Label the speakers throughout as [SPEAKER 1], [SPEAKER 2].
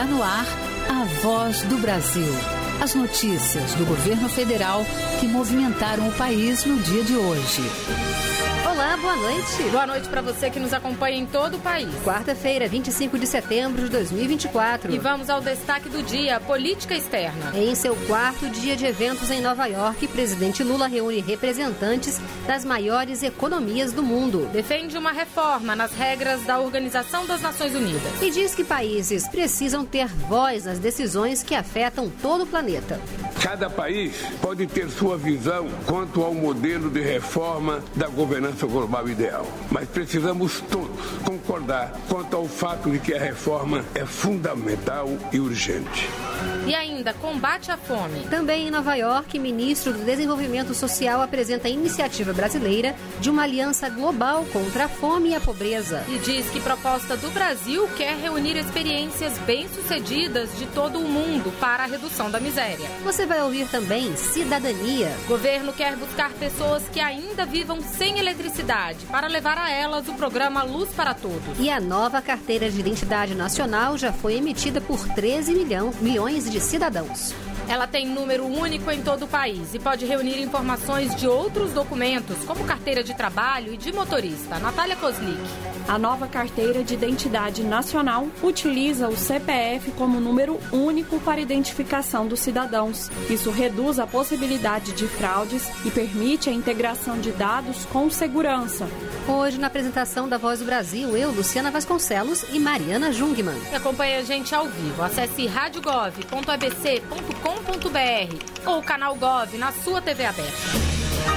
[SPEAKER 1] Está no ar a Voz do Brasil. As notícias do governo federal que movimentaram o país no dia de hoje.
[SPEAKER 2] Olá, boa noite.
[SPEAKER 3] Boa noite para você que nos acompanha em todo o país.
[SPEAKER 2] Quarta-feira, 25 de setembro de 2024.
[SPEAKER 3] E vamos ao destaque do dia, política externa.
[SPEAKER 2] Em seu quarto dia de eventos em Nova York, presidente Lula reúne representantes das maiores economias do mundo.
[SPEAKER 3] Defende uma reforma nas regras da Organização das Nações Unidas.
[SPEAKER 2] E diz que países precisam ter voz nas decisões que afetam todo o planeta.
[SPEAKER 4] Cada país pode ter sua visão quanto ao modelo de reforma da governança global ideal, mas precisamos todos concordar quanto ao fato de que a reforma é fundamental e urgente.
[SPEAKER 3] E ainda, combate à fome.
[SPEAKER 2] Também em Nova York, ministro do Desenvolvimento Social apresenta a iniciativa brasileira de uma aliança global contra a fome e a pobreza.
[SPEAKER 3] E diz que proposta do Brasil quer reunir experiências bem-sucedidas de todo o mundo para a redução da miséria.
[SPEAKER 2] Você vai ouvir também cidadania.
[SPEAKER 3] Governo quer buscar pessoas que ainda vivam sem eletricidade para levar a elas o programa Luz para Todos.
[SPEAKER 2] E a nova carteira de identidade nacional já foi emitida por 13 milhões de cidadãos.
[SPEAKER 3] Ela tem número único em todo o país e pode reunir informações de outros documentos, como carteira de trabalho e de motorista. Natália Kozlik.
[SPEAKER 5] A nova carteira de identidade nacional utiliza o CPF como número único para identificação dos cidadãos. Isso reduz a possibilidade de fraudes e permite a integração de dados com segurança.
[SPEAKER 2] Hoje, na apresentação da Voz do Brasil, eu, Luciana Vasconcelos e Mariana Jungmann.
[SPEAKER 3] E acompanhe a gente ao vivo. Acesse radiogov.abc.com.br ou o canal Gov na sua TV aberta.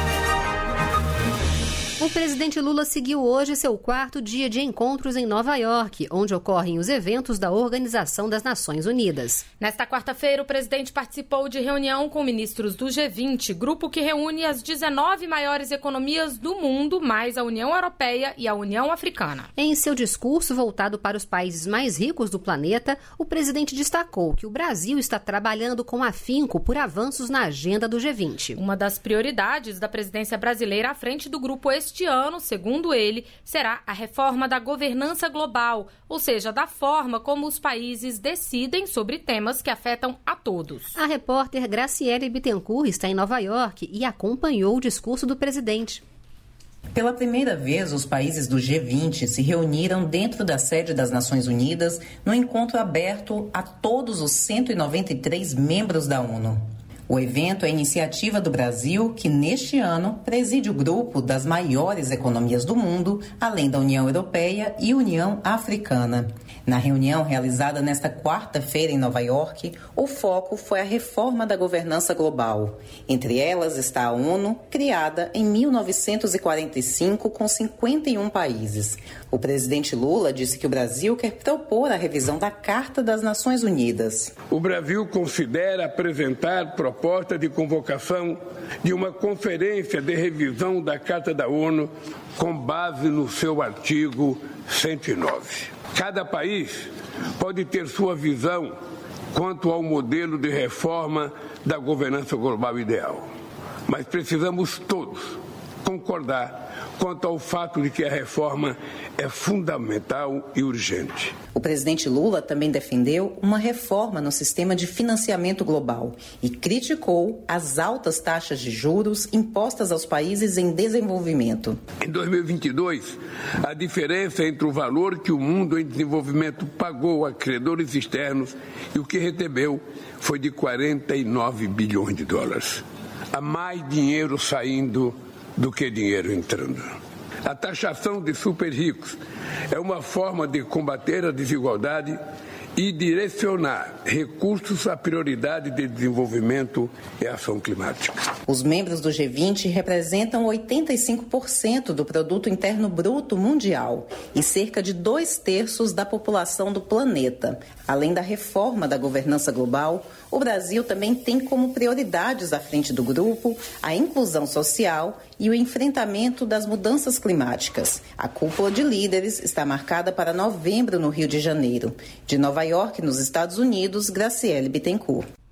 [SPEAKER 2] O presidente Lula seguiu hoje seu quarto dia de encontros em Nova York, onde ocorrem os eventos da Organização das Nações Unidas.
[SPEAKER 3] Nesta quarta-feira, o presidente participou de reunião com ministros do G20, grupo que reúne as 19 maiores economias do mundo, mais a União Europeia e a União Africana.
[SPEAKER 2] Em seu discurso voltado para os países mais ricos do planeta, o presidente destacou que o Brasil está trabalhando com afinco por avanços na agenda do G20.
[SPEAKER 3] Uma das prioridades da presidência brasileira à frente do grupo este ano, segundo ele, será a reforma da governança global, ou seja, da forma como os países decidem sobre temas que afetam a todos.
[SPEAKER 2] A repórter Graciele Bittencourt está em Nova York e acompanhou o discurso do presidente.
[SPEAKER 6] Pela primeira vez, os países do G20 se reuniram dentro da sede das Nações Unidas no encontro aberto a todos os 193 membros da ONU. O evento é iniciativa do Brasil, que neste ano preside o grupo das maiores economias do mundo, além da União Europeia e União Africana. Na reunião realizada nesta quarta-feira em Nova York, o foco foi a reforma da governança global. Entre elas está a ONU, criada em 1945 com 51 países. O presidente Lula disse que o Brasil quer propor a revisão da Carta das Nações Unidas.
[SPEAKER 4] O Brasil considera apresentar proposta de convocação de uma conferência de revisão da Carta da ONU com base no seu artigo 109. Cada país pode ter sua visão quanto ao modelo de reforma da governança global ideal, mas precisamos todos concordar quanto ao fato de que a reforma é fundamental e urgente.
[SPEAKER 6] O presidente Lula também defendeu uma reforma no sistema de financiamento global e criticou as altas taxas de juros impostas aos países em desenvolvimento.
[SPEAKER 4] Em 2022, a diferença entre o valor que o mundo em desenvolvimento pagou a credores externos e o que recebeu foi de 49 bilhões de dólares. Há mais dinheiro saindo do que dinheiro entrando. A taxação de super ricos é uma forma de combater a desigualdade e direcionar recursos à prioridade de desenvolvimento e ação climática.
[SPEAKER 6] Os membros do G20 representam 85% do produto interno bruto mundial e cerca de 2/3 da população do planeta. Além da reforma da governança global, o Brasil também tem como prioridades à frente do grupo a inclusão social e o enfrentamento das mudanças climáticas. A cúpula de líderes está marcada para novembro no Rio de Janeiro. De Nova York, nos Estados Unidos, Graciele Bittencourt.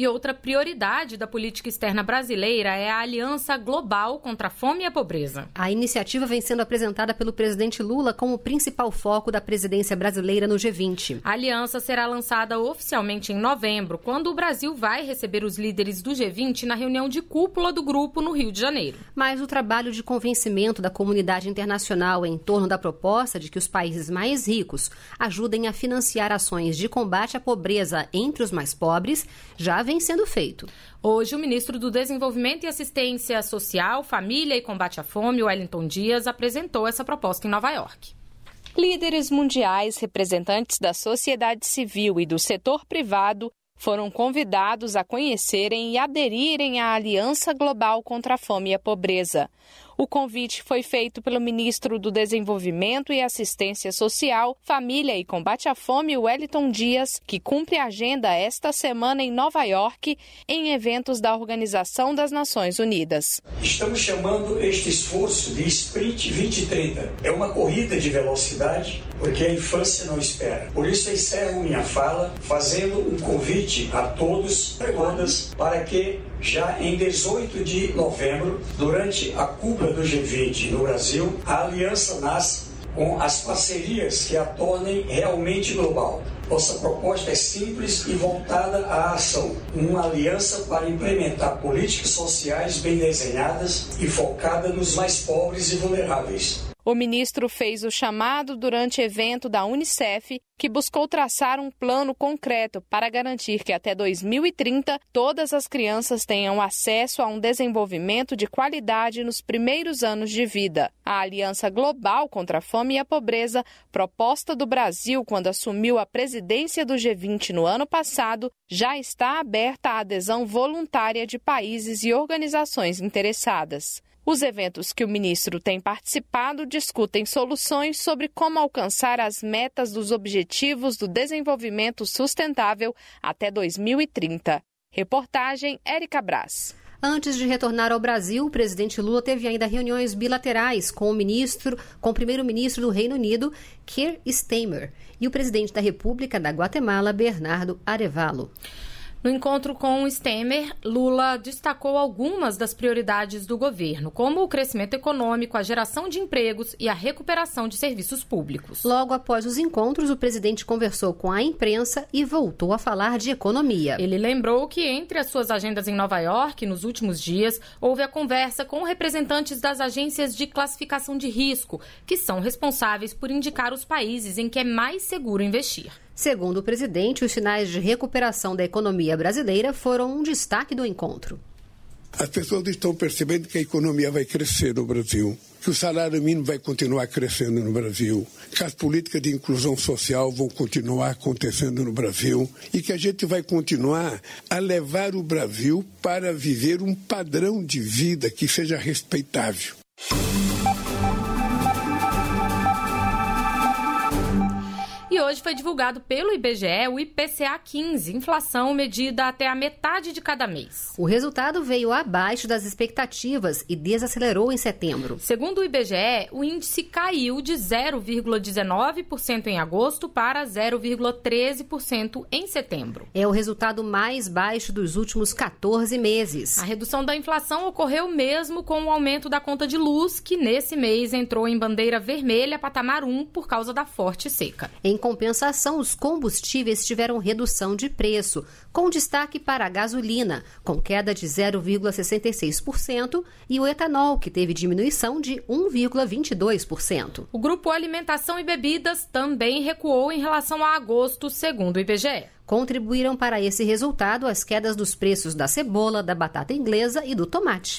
[SPEAKER 3] E outra prioridade da política externa brasileira é a Aliança Global contra a Fome e a Pobreza.
[SPEAKER 2] A iniciativa vem sendo apresentada pelo presidente Lula como o principal foco da presidência brasileira no G20.
[SPEAKER 3] A aliança será lançada oficialmente em novembro, quando o Brasil vai receber os líderes do G20 na reunião de cúpula do grupo no Rio de Janeiro.
[SPEAKER 2] Mas o trabalho de convencimento da comunidade internacional em torno da proposta de que os países mais ricos ajudem a financiar ações de combate à pobreza entre os mais pobres já vem sendo feito.
[SPEAKER 3] Hoje, o ministro do Desenvolvimento e Assistência Social, Família e Combate à Fome, Wellington Dias, apresentou essa proposta em Nova York.
[SPEAKER 7] Líderes mundiais, representantes da sociedade civil e do setor privado foram convidados a conhecerem e aderirem à Aliança Global contra a Fome e a Pobreza. O convite foi feito pelo ministro do Desenvolvimento e Assistência Social, Família e Combate à Fome, Wellington Dias, que cumpre a agenda esta semana em Nova York, em eventos da Organização das Nações Unidas.
[SPEAKER 8] Estamos chamando este esforço de Sprint 2030. É uma corrida de velocidade, porque a infância não espera. Por isso, eu encerro minha fala fazendo um convite a todos e todas para que já em 18 de novembro, durante a cúpula do G20 no Brasil, a aliança nasce com as parcerias que a tornem realmente global. Nossa proposta é simples e voltada à ação. Uma aliança para implementar políticas sociais bem desenhadas e focada nos mais pobres e vulneráveis.
[SPEAKER 7] O ministro fez o chamado durante evento da Unicef, que buscou traçar um plano concreto para garantir que até 2030 todas as crianças tenham acesso a um desenvolvimento de qualidade nos primeiros anos de vida. A Aliança Global contra a Fome e a Pobreza, proposta do Brasil quando assumiu a presidência do G20 no ano passado, já está aberta à adesão voluntária de países e organizações interessadas. Os eventos que o ministro tem participado discutem soluções sobre como alcançar as metas dos Objetivos do Desenvolvimento Sustentável até 2030. Reportagem Érica Braz.
[SPEAKER 2] Antes de retornar ao Brasil, o presidente Lula teve ainda reuniões bilaterais com o primeiro-ministro do Reino Unido, Keir Starmer, e o presidente da República da Guatemala, Bernardo Arévalo.
[SPEAKER 3] No encontro com o Starmer, Lula destacou algumas das prioridades do governo, como o crescimento econômico, a geração de empregos e a recuperação de serviços públicos.
[SPEAKER 2] Logo após os encontros, o presidente conversou com a imprensa e voltou a falar de economia.
[SPEAKER 3] Ele lembrou que entre as suas agendas em Nova York, nos últimos dias, houve a conversa com representantes das agências de classificação de risco, que são responsáveis por indicar os países em que é mais seguro investir.
[SPEAKER 2] Segundo o presidente, os sinais de recuperação da economia brasileira foram um destaque do encontro.
[SPEAKER 4] As pessoas estão percebendo que a economia vai crescer no Brasil, que o salário mínimo vai continuar crescendo no Brasil, que as políticas de inclusão social vão continuar acontecendo no Brasil e que a gente vai continuar a levar o Brasil para viver um padrão de vida que seja respeitável.
[SPEAKER 3] E hoje foi divulgado pelo IBGE o IPCA 15, inflação medida até a metade de cada mês.
[SPEAKER 2] O resultado veio abaixo das expectativas e desacelerou em setembro.
[SPEAKER 3] Segundo o IBGE, o índice caiu de 0,19% em agosto para 0,13% em setembro.
[SPEAKER 2] É o resultado mais baixo dos últimos 14 meses.
[SPEAKER 3] A redução da inflação ocorreu mesmo com o aumento da conta de luz, que nesse mês entrou em bandeira vermelha, patamar 1, por causa da forte seca.
[SPEAKER 2] Em compensação, os combustíveis tiveram redução de preço, com destaque para a gasolina, com queda de 0,66%, e o etanol, que teve diminuição de 1,22%.
[SPEAKER 3] O grupo Alimentação e Bebidas também recuou em relação a agosto, segundo o IBGE.
[SPEAKER 2] Contribuíram para esse resultado as quedas dos preços da cebola, da batata inglesa e do tomate.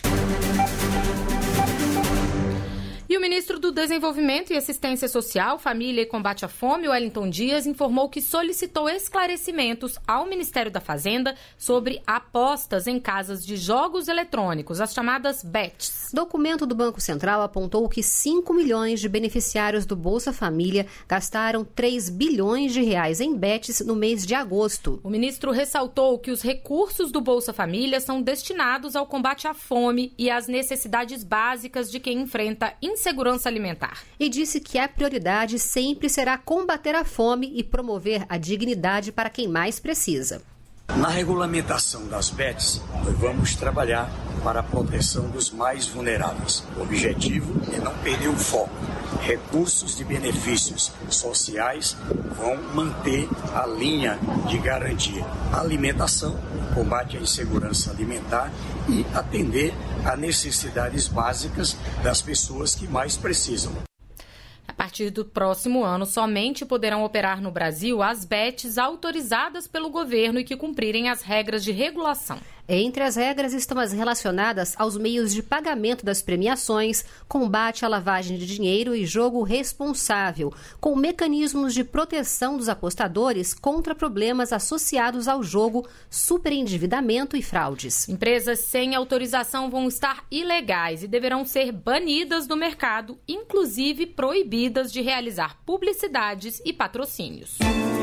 [SPEAKER 3] E o ministro do Desenvolvimento e Assistência Social, Família e Combate à Fome, Wellington Dias, informou que solicitou esclarecimentos ao Ministério da Fazenda sobre apostas em casas de jogos eletrônicos, as chamadas bets.
[SPEAKER 2] Documento do Banco Central apontou que 5 milhões de beneficiários do Bolsa Família gastaram 3 bilhões de reais em bets no mês de agosto.
[SPEAKER 3] O ministro ressaltou que os recursos do Bolsa Família são destinados ao combate à fome e às necessidades básicas de quem enfrenta insegurança alimentar.
[SPEAKER 2] E disse que a prioridade sempre será combater a fome e promover a dignidade para quem mais precisa.
[SPEAKER 8] Na regulamentação das BETs, nós vamos trabalhar para a proteção dos mais vulneráveis. O objetivo é não perder o foco. Recursos de benefícios sociais vão manter a linha de garantir a alimentação, combate à insegurança alimentar e atender a necessidades básicas das pessoas que mais precisam.
[SPEAKER 3] A partir do próximo ano, somente poderão operar no Brasil as BETs autorizadas pelo governo e que cumprirem as regras de regulação.
[SPEAKER 2] Entre as regras estão as relacionadas aos meios de pagamento das premiações, combate à lavagem de dinheiro e jogo responsável, com mecanismos de proteção dos apostadores contra problemas associados ao jogo, superendividamento e fraudes.
[SPEAKER 3] Empresas sem autorização vão estar ilegais e deverão ser banidas do mercado, inclusive proibidas de realizar publicidades e patrocínios.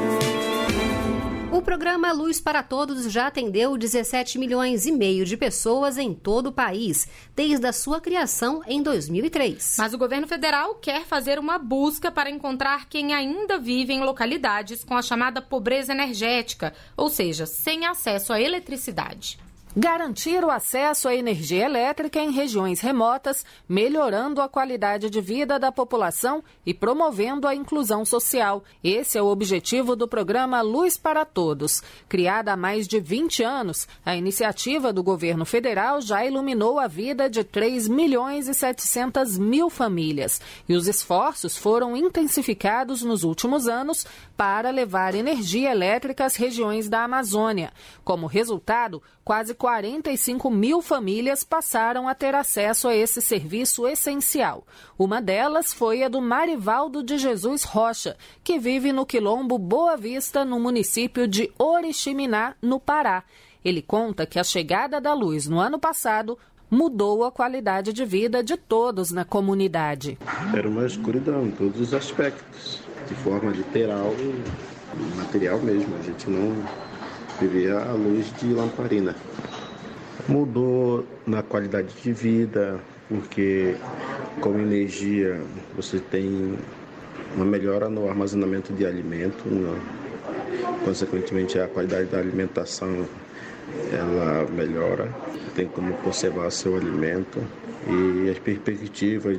[SPEAKER 2] O programa Luz para Todos já atendeu 17 milhões e meio de pessoas em todo o país, desde a sua criação em 2003.
[SPEAKER 3] Mas o governo federal quer fazer uma busca para encontrar quem ainda vive em localidades com a chamada pobreza energética, ou seja, sem acesso à eletricidade.
[SPEAKER 9] Garantir o acesso à energia elétrica em regiões remotas, melhorando a qualidade de vida da população e promovendo a inclusão social. Esse é o objetivo do programa Luz para Todos. Criada há mais de 20 anos, a iniciativa do governo federal já iluminou a vida de 3 milhões e 700 mil famílias. E os esforços foram intensificados nos últimos anos para levar energia elétrica às regiões da Amazônia. Como resultado, quase 45 mil famílias passaram a ter acesso a esse serviço essencial. Uma delas foi a do Marivaldo de Jesus Rocha, que vive no quilombo Boa Vista, no município de Oriximiná, no Pará. Ele conta que a chegada da luz no ano passado mudou a qualidade de vida de todos na comunidade.
[SPEAKER 10] Era uma escuridão em todos os aspectos, de forma literal e material mesmo. A gente não vivia à luz de lamparina. Mudou na qualidade de vida, porque com energia você tem uma melhora no armazenamento de alimento, consequentemente a qualidade da alimentação ela melhora, tem como conservar seu alimento e as perspectivas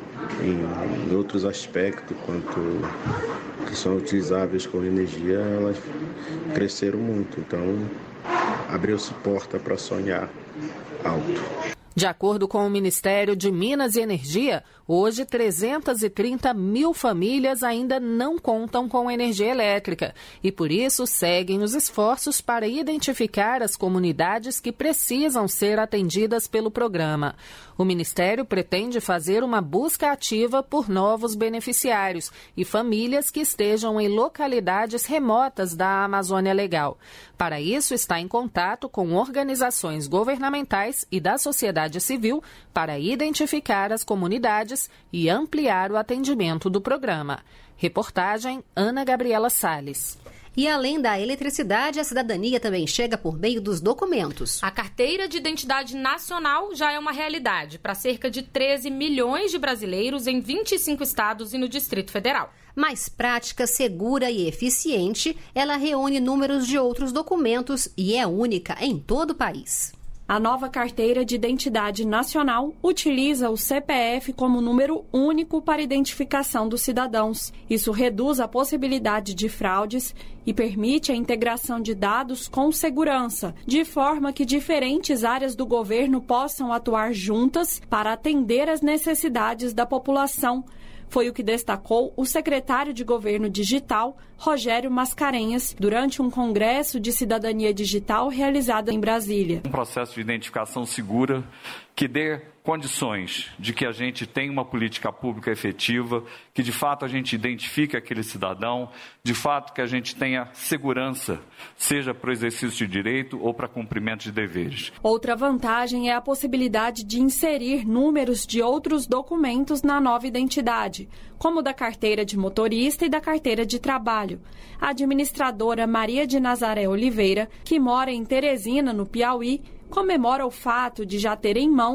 [SPEAKER 10] em outros aspectos quanto que são utilizáveis com energia, elas cresceram muito, então abriu-se porta para sonhar alto.
[SPEAKER 9] De acordo com o Ministério de Minas e Energia, hoje 330 mil famílias ainda não contam com energia elétrica e, por isso, seguem os esforços para identificar as comunidades que precisam ser atendidas pelo programa. O Ministério pretende fazer uma busca ativa por novos beneficiários e famílias que estejam em localidades remotas da Amazônia Legal. Para isso, está em contato com organizações governamentais e da sociedade civil para identificar as comunidades e ampliar o atendimento do programa. Reportagem Ana Gabriela Salles.
[SPEAKER 2] E além da eletricidade, a cidadania também chega por meio dos documentos.
[SPEAKER 3] A Carteira de Identidade Nacional já é uma realidade para cerca de 13 milhões de brasileiros em 25 estados e no Distrito Federal.
[SPEAKER 2] Mais prática, segura e eficiente, ela reúne números de outros documentos e é única em todo o país.
[SPEAKER 5] A nova Carteira de Identidade Nacional utiliza o CPF como número único para identificação dos cidadãos. Isso reduz a possibilidade de fraudes e permite a integração de dados com segurança, de forma que diferentes áreas do governo possam atuar juntas para atender às necessidades da população. Foi o que destacou o secretário de Governo Digital, Rogério Mascarenhas, durante um congresso de cidadania digital realizado em Brasília.
[SPEAKER 11] Um processo de identificação segura que dê condições de que a gente tenha uma política pública efetiva, que de fato a gente identifique aquele cidadão, de fato que a gente tenha segurança, seja para o exercício de direito ou para cumprimento de deveres.
[SPEAKER 5] Outra vantagem é a possibilidade de inserir números de outros documentos na nova identidade, como da carteira de motorista e da carteira de trabalho. A administradora Maria de Nazaré Oliveira, que mora em Teresina, no Piauí, comemora o fato de já ter em mãos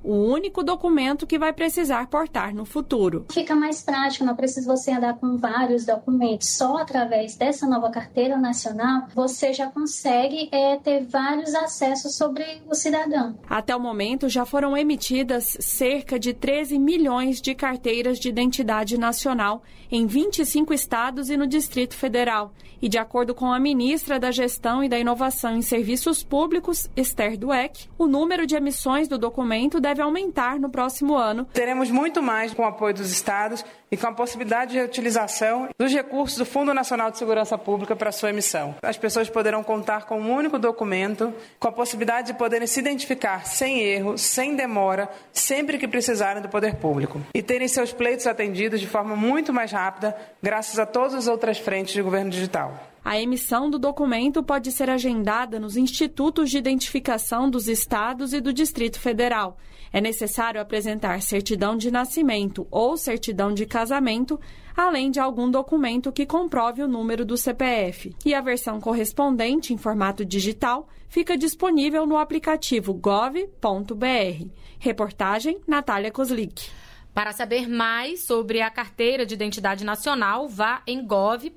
[SPEAKER 5] o único documento que vai precisar portar no futuro.
[SPEAKER 12] Fica mais prático, não precisa você andar com vários documentos. Só através dessa nova carteira nacional, você já consegue ter vários acessos sobre o cidadão.
[SPEAKER 5] Até o momento, já foram emitidas cerca de 13 milhões de carteiras de identidade nacional em 25 estados e no Distrito Federal. E de acordo com a ministra da Gestão e da Inovação em Serviços Públicos, Esther Dweck, o número de emissões do documento deve aumentar no próximo ano.
[SPEAKER 13] Teremos muito mais com o apoio dos estados e com a possibilidade de reutilização dos recursos do Fundo Nacional de Segurança Pública para sua emissão. As pessoas poderão contar com um único documento, com a possibilidade de poderem se identificar sem erro, sem demora, sempre que precisarem do poder público. E terem seus pleitos atendidos de forma muito mais rápida, graças a todas as outras frentes de governo digital.
[SPEAKER 5] A emissão do documento pode ser agendada nos institutos de identificação dos estados e do Distrito Federal. É necessário apresentar certidão de nascimento ou certidão de casamento, além de algum documento que comprove o número do CPF. E a versão correspondente, em formato digital, fica disponível no aplicativo gov.br. Reportagem Natália Kozlik.
[SPEAKER 3] Para saber mais sobre a Carteira de Identidade Nacional, vá em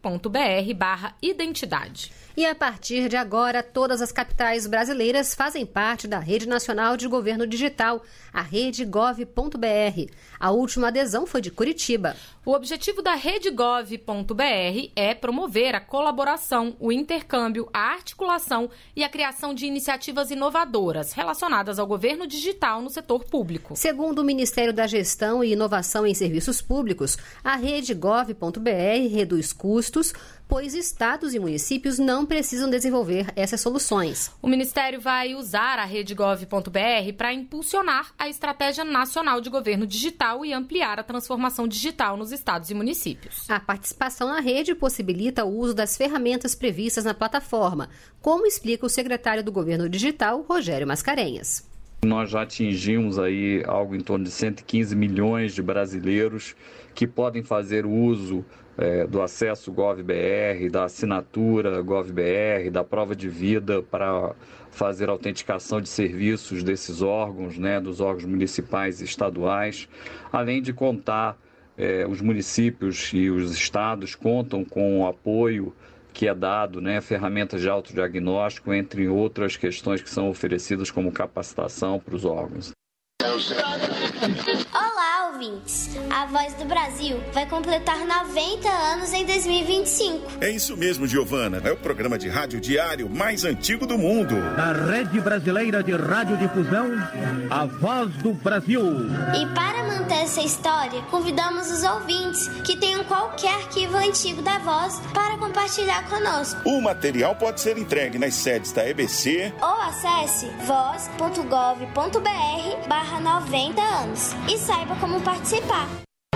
[SPEAKER 3] gov.br/identidade.
[SPEAKER 2] E a partir de agora, todas as capitais brasileiras fazem parte da Rede Nacional de Governo Digital, a Rede Gov.br. A última adesão foi de Curitiba.
[SPEAKER 3] O objetivo da Rede Gov.br é promover a colaboração, o intercâmbio, a articulação e a criação de iniciativas inovadoras relacionadas ao governo digital no setor público.
[SPEAKER 2] Segundo o Ministério da Gestão e Inovação em Serviços Públicos, a Rede Gov.br reduz custos, pois estados e municípios não precisam desenvolver essas soluções.
[SPEAKER 3] O Ministério vai usar a Rede Gov.br para impulsionar a Estratégia Nacional de Governo Digital e ampliar a transformação digital nos estados e municípios.
[SPEAKER 2] A participação na rede possibilita o uso das ferramentas previstas na plataforma, como explica o secretário do Governo Digital, Rogério Mascarenhas.
[SPEAKER 11] Nós já atingimos aí algo em torno de 115 milhões de brasileiros que podem fazer uso do acesso GovBR, da assinatura GovBR, da prova de vida para fazer autenticação de serviços desses órgãos, dos órgãos municipais e estaduais, além de contar, os municípios e os estados contam com o apoio que é dado, ferramentas de autodiagnóstico, entre outras questões que são oferecidas como capacitação para os órgãos.
[SPEAKER 14] Olá, ouvintes! A Voz do Brasil vai completar 90 anos em 2025.
[SPEAKER 15] É isso mesmo, Giovana. É o programa de rádio diário mais antigo do mundo.
[SPEAKER 16] Da Rede Brasileira de Radiodifusão, a Voz do Brasil.
[SPEAKER 14] E para manter essa história, convidamos os ouvintes que tenham qualquer arquivo antigo da Voz para compartilhar conosco.
[SPEAKER 15] O material pode ser entregue nas sedes da EBC
[SPEAKER 14] ou acesse voz.gov.br/90 anos e saiba como participar.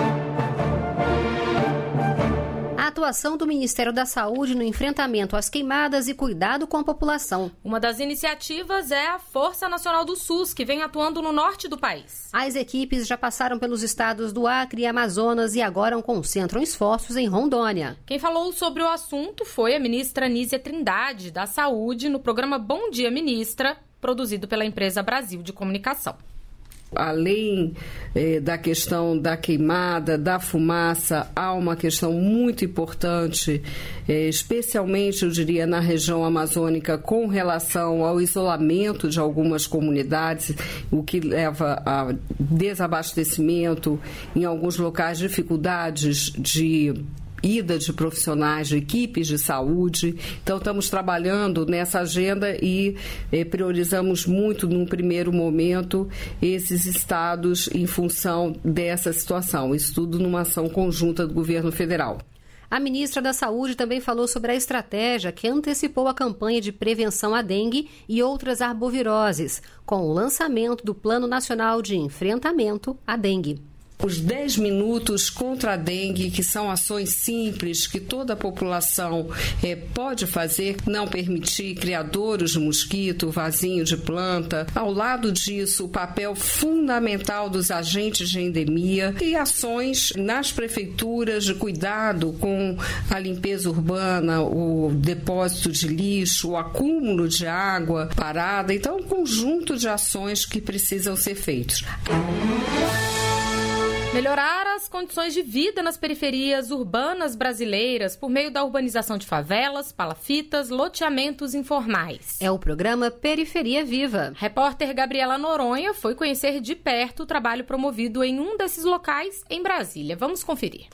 [SPEAKER 2] A atuação do Ministério da Saúde no enfrentamento às queimadas e cuidado com a população.
[SPEAKER 3] Uma das iniciativas é a Força Nacional do SUS, que vem atuando no norte do país.
[SPEAKER 2] As equipes já passaram pelos estados do Acre e Amazonas e agora concentram esforços em Rondônia.
[SPEAKER 3] Quem falou sobre o assunto foi a ministra Nízia Trindade, da Saúde, no programa Bom Dia Ministra, produzido pela empresa Brasil de Comunicação.
[SPEAKER 17] Além da questão da queimada, da fumaça, há uma questão muito importante, especialmente, eu diria, na região amazônica, com relação ao isolamento de algumas comunidades, o que leva a desabastecimento, em alguns locais, dificuldades de ida de profissionais, de equipes de saúde. Então, estamos trabalhando nessa agenda e priorizamos muito, num primeiro momento, esses estados em função dessa situação. Isso tudo numa ação conjunta do governo federal.
[SPEAKER 2] A ministra da Saúde também falou sobre a estratégia que antecipou a campanha de prevenção à dengue e outras arboviroses, com o lançamento do Plano Nacional de Enfrentamento à Dengue.
[SPEAKER 17] Os 10 minutos contra a dengue, que são ações simples que toda a população pode fazer, não permitir criadouros de mosquito, vasinho de planta. Ao lado disso, o papel fundamental dos agentes de endemia e ações nas prefeituras de cuidado com a limpeza urbana, o depósito de lixo, o acúmulo de água parada. Então, um conjunto de ações que precisam ser feitos.
[SPEAKER 3] Melhorar as condições de vida nas periferias urbanas brasileiras por meio da urbanização de favelas, palafitas, loteamentos informais.
[SPEAKER 2] É o programa Periferia Viva.
[SPEAKER 3] Repórter Gabriela Noronha foi conhecer de perto o trabalho promovido em um desses locais em Brasília. Vamos conferir.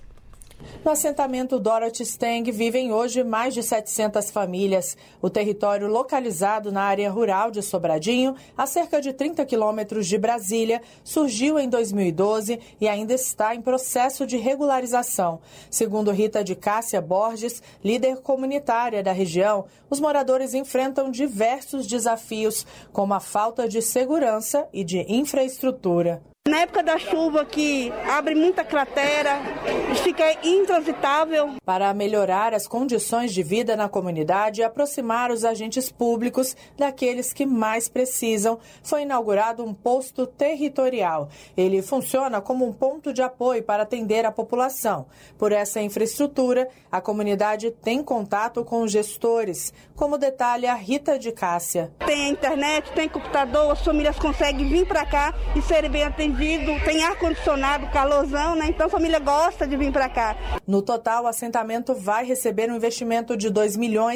[SPEAKER 18] No assentamento Dorothy Stang vivem hoje mais de 700 famílias. O território, localizado na área rural de Sobradinho, a cerca de 30 quilômetros de Brasília, surgiu em 2012 e ainda está em processo de regularização. Segundo Rita de Cássia Borges, líder comunitária da região, os moradores enfrentam diversos desafios, como a falta de segurança e de infraestrutura.
[SPEAKER 19] Na época da chuva, que abre muita cratera, fica intransitável.
[SPEAKER 18] Para melhorar as condições de vida na comunidade e aproximar os agentes públicos daqueles que mais precisam, foi inaugurado um posto territorial. Ele funciona como um ponto de apoio para atender a população. Por essa infraestrutura, a comunidade tem contato com os gestores, como detalha a Rita de Cássia.
[SPEAKER 19] Tem internet, tem computador, as famílias conseguem vir para cá e serem bem atendidas. Tem ar-condicionado, calorzão, né? Então a família gosta de vir para cá.
[SPEAKER 18] No total, o assentamento vai receber um investimento de R$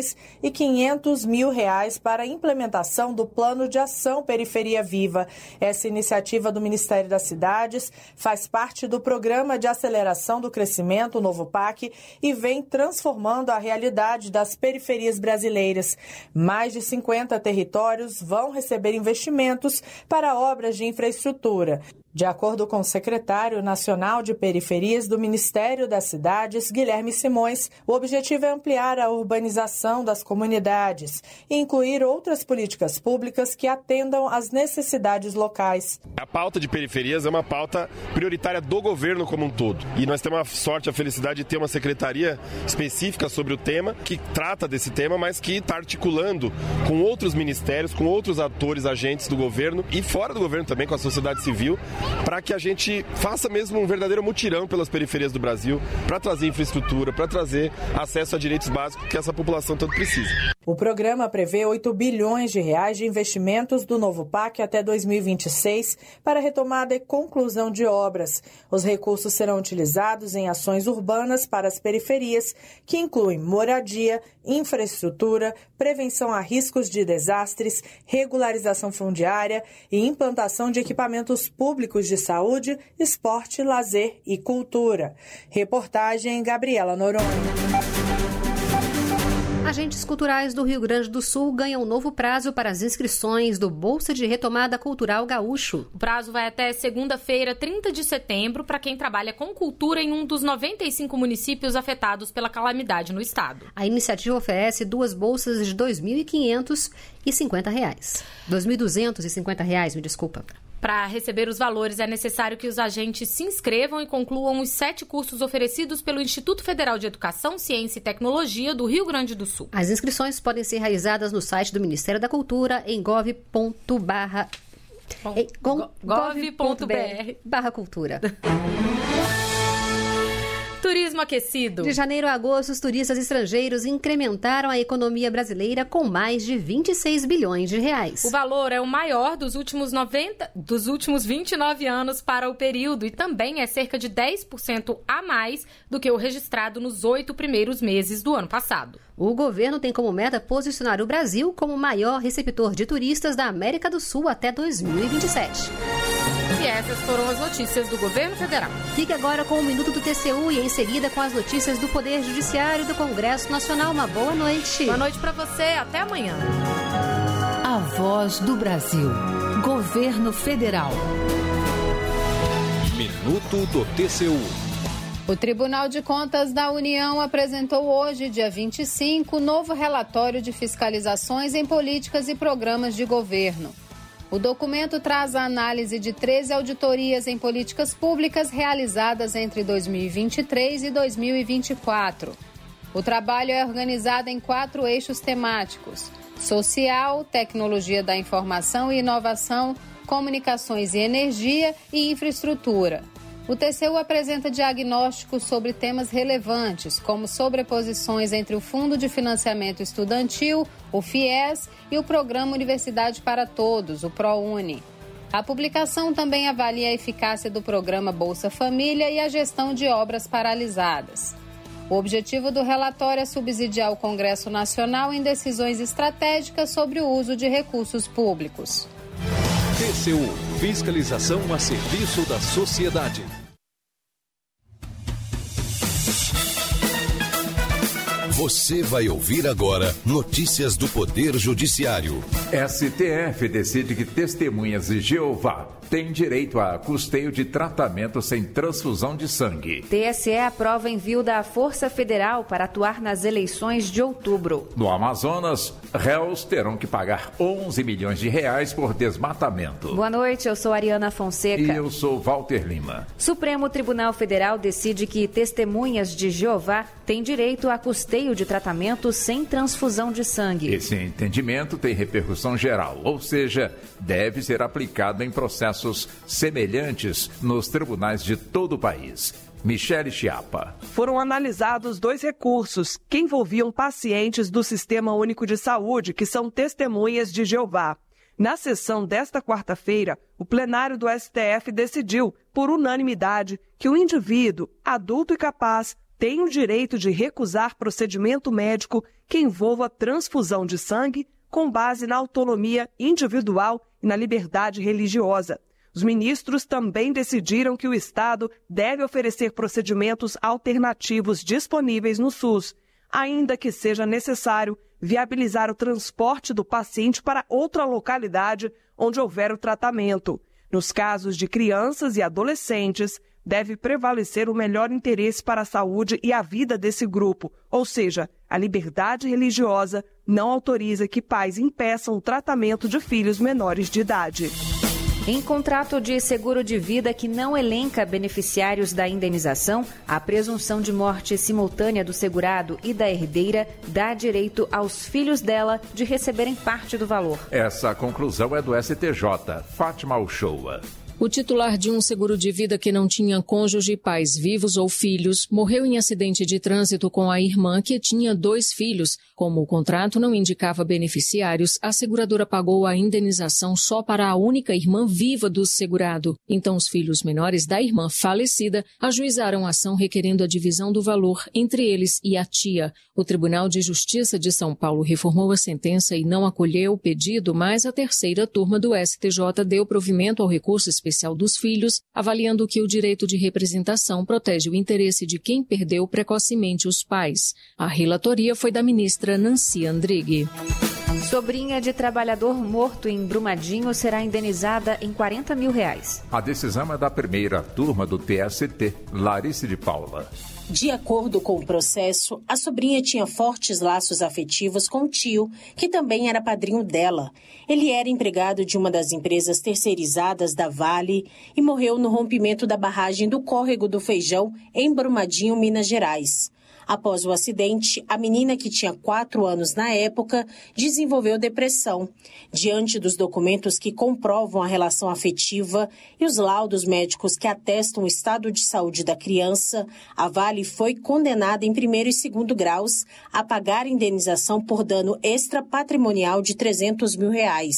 [SPEAKER 18] 2.500.000 para a implementação do Plano de Ação Periferia Viva. Essa iniciativa do Ministério das Cidades faz parte do Programa de Aceleração do Crescimento, o Novo PAC, e vem transformando a realidade das periferias brasileiras. Mais de 50 territórios vão receber investimentos para obras de infraestrutura. De acordo com o secretário nacional de periferias do Ministério das Cidades, Guilherme Simões, o objetivo é ampliar a urbanização das comunidades e incluir outras políticas públicas que atendam às necessidades locais.
[SPEAKER 20] A pauta de periferias é uma pauta prioritária do governo como um todo. E nós temos a sorte, a felicidade de ter uma secretaria específica sobre o tema, que trata desse tema, mas que está articulando com outros ministérios, com outros atores, agentes do governo e fora do governo também, com a sociedade civil, para que a gente faça mesmo um verdadeiro mutirão pelas periferias do Brasil, para trazer infraestrutura, para trazer acesso a direitos básicos que essa população tanto precisa.
[SPEAKER 18] O programa prevê R$ 8 bilhões de investimentos do novo PAC até 2026 para retomada e conclusão de obras. Os recursos serão utilizados em ações urbanas para as periferias, que incluem moradia, infraestrutura, prevenção a riscos de desastres, regularização fundiária e implantação de equipamentos públicos de saúde, esporte, lazer e cultura. Reportagem Gabriela Noronha.
[SPEAKER 2] Agentes culturais do Rio Grande do Sul ganham um novo prazo para as inscrições do Bolsa de Retomada Cultural Gaúcho.
[SPEAKER 3] O prazo vai até segunda-feira, 30 de setembro, para quem trabalha com cultura em um dos 95 municípios afetados pela calamidade no estado.
[SPEAKER 2] A iniciativa oferece 2 bolsas de R$ 2.550. R$ 2.250, me desculpa.
[SPEAKER 3] Para receber os valores, é necessário que os agentes se inscrevam e concluam os 7 cursos oferecidos pelo Instituto Federal de Educação, Ciência e Tecnologia do Rio Grande do Sul.
[SPEAKER 2] As inscrições podem ser realizadas no site do Ministério da Cultura em gov.br/cultura.
[SPEAKER 3] Turismo aquecido.
[SPEAKER 2] De janeiro a agosto, os turistas estrangeiros incrementaram a economia brasileira com mais de 26 bilhões de reais.
[SPEAKER 3] O valor é o maior dos últimos 29 anos para o período e também é cerca de 10% a mais do que o registrado nos 8 primeiros meses do ano passado.
[SPEAKER 2] O governo tem como meta posicionar o Brasil como o maior receptor de turistas da América do Sul até 2027.
[SPEAKER 3] E essas foram as notícias do governo federal.
[SPEAKER 2] Fique agora com o Minuto do TCU e em seguida com as notícias do Poder Judiciário e do Congresso Nacional. Uma boa noite.
[SPEAKER 3] Boa noite para você. Até amanhã.
[SPEAKER 1] A Voz do Brasil. Governo Federal.
[SPEAKER 21] Minuto do TCU.
[SPEAKER 7] O Tribunal de Contas da União apresentou hoje, dia 25, novo relatório de fiscalizações em políticas e programas de governo. O documento traz a análise de 13 auditorias em políticas públicas realizadas entre 2023 e 2024. O trabalho é organizado em 4 eixos temáticos: social, tecnologia da informação e inovação, comunicações e energia e infraestrutura. O TCU apresenta diagnósticos sobre temas relevantes, como sobreposições entre o Fundo de Financiamento Estudantil, o FIES, e o Programa Universidade para Todos, o ProUni. A publicação também avalia a eficácia do programa Bolsa Família e a gestão de obras paralisadas. O objetivo do relatório é subsidiar o Congresso Nacional em decisões estratégicas sobre o uso de recursos públicos.
[SPEAKER 21] TCU, fiscalização a serviço da sociedade.
[SPEAKER 22] Você vai ouvir agora notícias do Poder Judiciário.
[SPEAKER 23] STF decide que testemunhas de Jeová têm direito a custeio de tratamento sem transfusão de sangue.
[SPEAKER 24] TSE aprova envio da Força Federal para atuar nas eleições de outubro.
[SPEAKER 23] No Amazonas, réus terão que pagar 11 milhões de reais por desmatamento.
[SPEAKER 24] Boa noite, eu sou Ariana Fonseca.
[SPEAKER 23] E eu sou Walter Lima.
[SPEAKER 24] Supremo Tribunal Federal decide que testemunhas de Jeová têm direito a custeio de tratamento sem transfusão de sangue.
[SPEAKER 23] Esse entendimento tem repercussão geral, ou seja, deve ser aplicado em processos semelhantes nos tribunais de todo o país. Michele Chiapa.
[SPEAKER 25] Foram analisados 2 recursos que envolviam pacientes do Sistema Único de Saúde, que são testemunhas de Jeová. Na sessão desta quarta-feira, o plenário do STF decidiu, por unanimidade, que o indivíduo, adulto e capaz, tem o direito de recusar procedimento médico que envolva transfusão de sangue com base na autonomia individual e na liberdade religiosa. Os ministros também decidiram que o Estado deve oferecer procedimentos alternativos disponíveis no SUS, ainda que seja necessário viabilizar o transporte do paciente para outra localidade onde houver o tratamento. Nos casos de crianças e adolescentes, deve prevalecer o melhor interesse para a saúde e a vida desse grupo, ou seja, a liberdade religiosa não autoriza que pais impeçam o tratamento de filhos menores de idade.
[SPEAKER 24] Em contrato de seguro de vida que não elenca beneficiários da indenização, a presunção de morte simultânea do segurado e da herdeira dá direito aos filhos dela de receberem parte do valor.
[SPEAKER 23] Essa conclusão é do STJ. Fátima Uchoa.
[SPEAKER 26] O titular de um seguro de vida que não tinha cônjuge, pais vivos ou filhos, morreu em acidente de trânsito com a irmã que tinha 2 filhos. Como o contrato não indicava beneficiários, a seguradora pagou a indenização só para a única irmã viva do segurado. Então, os filhos menores da irmã falecida ajuizaram a ação requerendo a divisão do valor entre eles e a tia. O Tribunal de Justiça de São Paulo reformou a sentença e não acolheu o pedido, mas a 3ª turma do STJ deu provimento ao recurso especial dos filhos, avaliando que o direito de representação protege o interesse de quem perdeu precocemente os pais. A relatoria foi da ministra Nancy Andrighi.
[SPEAKER 24] Sobrinha de trabalhador morto em Brumadinho será indenizada em R$40 mil.
[SPEAKER 23] A decisão é da 1ª turma do TST, Larice de Paula.
[SPEAKER 27] De acordo com o processo, a sobrinha tinha fortes laços afetivos com o tio, que também era padrinho dela. Ele era empregado de uma das empresas terceirizadas da Vale e morreu no rompimento da barragem do Córrego do Feijão, em Brumadinho, Minas Gerais. Após o acidente, a menina, que tinha 4 anos na época, desenvolveu depressão. Diante dos documentos que comprovam a relação afetiva e os laudos médicos que atestam o estado de saúde da criança, a Vale foi condenada em 1º e 2º graus a pagar indenização por dano extrapatrimonial de R$300 mil.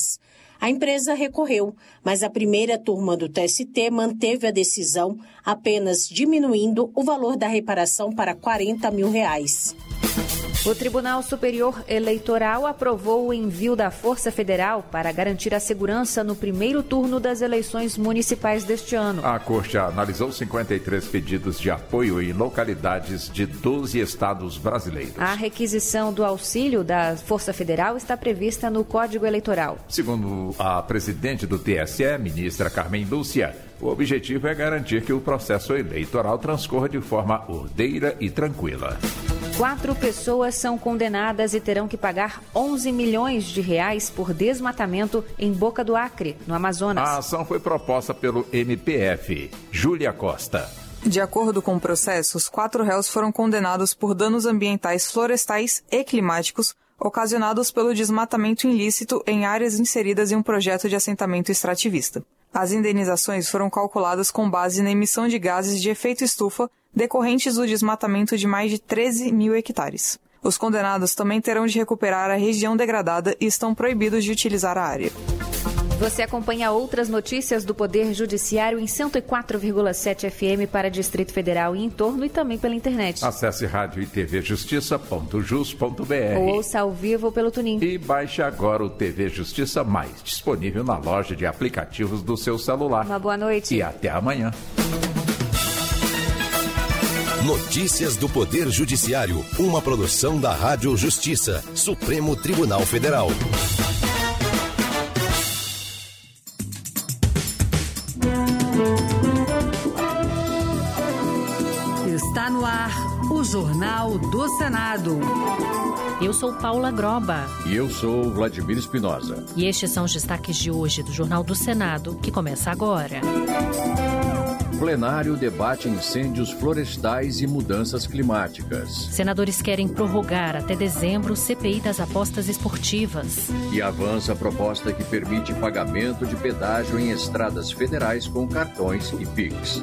[SPEAKER 27] A empresa recorreu, mas a 1ª turma do TST manteve a decisão, apenas diminuindo o valor da reparação para R$40 mil.
[SPEAKER 24] O Tribunal Superior Eleitoral aprovou o envio da Força Federal para garantir a segurança no 1º turno das eleições municipais deste ano.
[SPEAKER 23] A Corte analisou 53 pedidos de apoio em localidades de 12 estados brasileiros.
[SPEAKER 24] A requisição do auxílio da Força Federal está prevista no Código Eleitoral.
[SPEAKER 23] Segundo a presidente do TSE, ministra Carmen Lúcia, o objetivo é garantir que o processo eleitoral transcorra de forma ordeira e tranquila.
[SPEAKER 24] 4 pessoas são condenadas e terão que pagar 11 milhões de reais por desmatamento em Boca do Acre, no Amazonas.
[SPEAKER 23] A ação foi proposta pelo MPF. Júlia Costa.
[SPEAKER 4] De acordo com o processo, os 4 réus foram condenados por danos ambientais florestais e climáticos ocasionados pelo desmatamento ilícito em áreas inseridas em um projeto de assentamento extrativista. As indenizações foram calculadas com base na emissão de gases de efeito estufa decorrentes do desmatamento de mais de 13 mil hectares. Os condenados também terão de recuperar a região degradada e estão proibidos de utilizar a área.
[SPEAKER 24] Você acompanha outras notícias do Poder Judiciário em 104,7 FM para Distrito Federal e em torno e também pela internet.
[SPEAKER 23] Acesse rádio e tvjustiça.jus.br.
[SPEAKER 24] Ou ouça ao vivo pelo TuneIn.
[SPEAKER 23] E baixe agora o TV Justiça Mais, disponível na loja de aplicativos do seu celular.
[SPEAKER 24] Uma boa noite.
[SPEAKER 23] E até amanhã.
[SPEAKER 22] Notícias do Poder Judiciário, uma produção da Rádio Justiça, Supremo Tribunal Federal.
[SPEAKER 1] Está no ar o Jornal do Senado.
[SPEAKER 6] Eu sou Paula Groba.
[SPEAKER 21] E eu sou Vladimir Espinosa.
[SPEAKER 6] E estes são os destaques de hoje do Jornal do Senado, que começa agora.
[SPEAKER 21] Plenário debate incêndios florestais e mudanças climáticas.
[SPEAKER 6] Senadores querem prorrogar até dezembro o CPI das apostas esportivas.
[SPEAKER 21] E avança a proposta que permite pagamento de pedágio em estradas federais com cartões e Pix.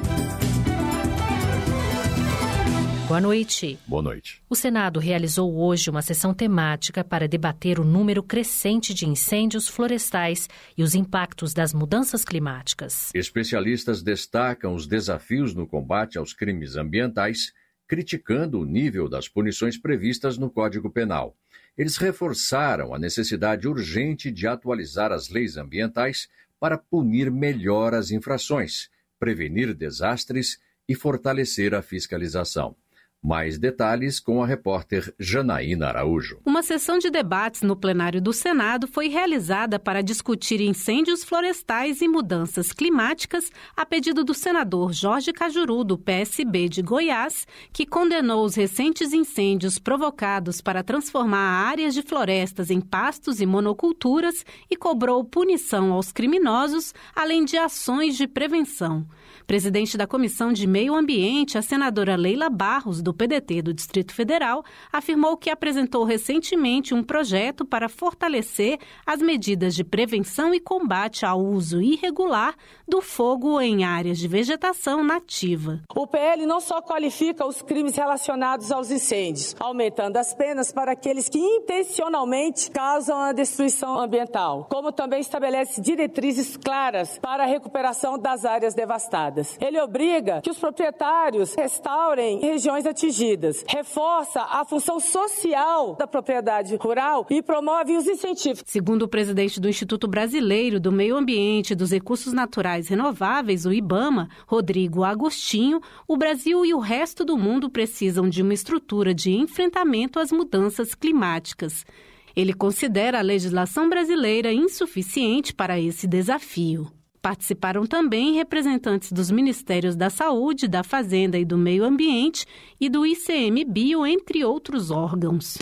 [SPEAKER 6] Boa noite.
[SPEAKER 21] Boa noite.
[SPEAKER 6] O Senado realizou hoje uma sessão temática para debater o número crescente de incêndios florestais e os impactos das mudanças climáticas.
[SPEAKER 21] Especialistas destacam os desafios no combate aos crimes ambientais, criticando o nível das punições previstas no Código Penal. Eles reforçaram a necessidade urgente de atualizar as leis ambientais para punir melhor as infrações, prevenir desastres e fortalecer a fiscalização. Mais detalhes com a repórter Janaína Araújo.
[SPEAKER 8] Uma sessão de debates no plenário do Senado foi realizada para discutir incêndios florestais e mudanças climáticas a pedido do senador Jorge Cajuru, do PSB de Goiás, que condenou os recentes incêndios provocados para transformar áreas de florestas em pastos e monoculturas e cobrou punição aos criminosos, além de ações de prevenção. Presidente da Comissão de Meio Ambiente, a senadora Leila Barros, do PDT do Distrito Federal, afirmou que apresentou recentemente um projeto para fortalecer as medidas de prevenção e combate ao uso irregular do fogo em áreas de vegetação nativa.
[SPEAKER 9] O PL não só qualifica os crimes relacionados aos incêndios, aumentando as penas para aqueles que intencionalmente causam a destruição ambiental, como também estabelece diretrizes claras para a recuperação das áreas devastadas. Ele obriga que os proprietários restaurem regiões atingidas, reforça a função social da propriedade rural e promove os incentivos.
[SPEAKER 8] Segundo o presidente do Instituto Brasileiro do Meio Ambiente e dos Recursos Naturais Renováveis, o IBAMA, Rodrigo Agostinho, o Brasil e o resto do mundo precisam de uma estrutura de enfrentamento às mudanças climáticas. Ele considera a legislação brasileira insuficiente para esse desafio. Participaram também representantes dos Ministérios da Saúde, da Fazenda e do Meio Ambiente e do ICMBio, entre outros órgãos.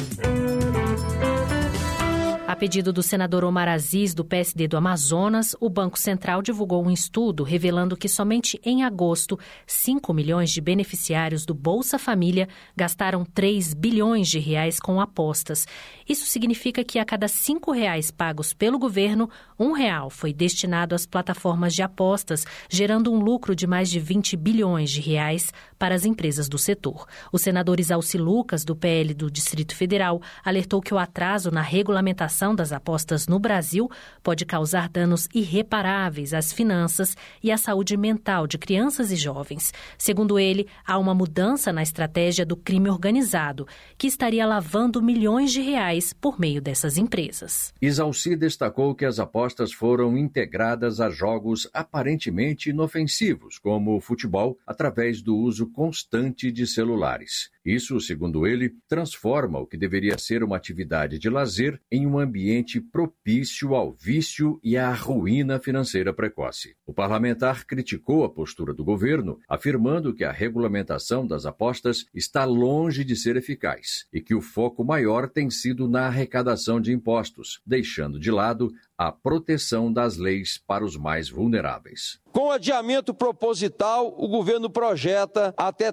[SPEAKER 6] A pedido do senador Omar Aziz, do PSD do Amazonas, o Banco Central divulgou um estudo revelando que somente em agosto, 5 milhões de beneficiários do Bolsa Família gastaram 3 bilhões de reais com apostas. Isso significa que a cada R$5 pagos pelo governo, R$1 foi destinado às plataformas de apostas, gerando um lucro de mais de 20 bilhões de reais para as empresas do setor. O senador Isalci Lucas, do PL do Distrito Federal, alertou que o atraso na regulamentação das apostas no Brasil pode causar danos irreparáveis às finanças e à saúde mental de crianças e jovens. Segundo ele, há uma mudança na estratégia do crime organizado, que estaria lavando milhões de reais por meio dessas empresas.
[SPEAKER 21] Isalci destacou que as apostas foram integradas a jogos aparentemente inofensivos, como o futebol, através do uso constante de celulares. Isso, segundo ele, transforma o que deveria ser uma atividade de lazer em um ambiente propício ao vício e à ruína financeira precoce. O parlamentar criticou a postura do governo, afirmando que a regulamentação das apostas está longe de ser eficaz e que o foco maior tem sido na arrecadação de impostos, deixando de lado a proteção das leis para os mais vulneráveis.
[SPEAKER 5] Com adiamento proposital, o governo projeta até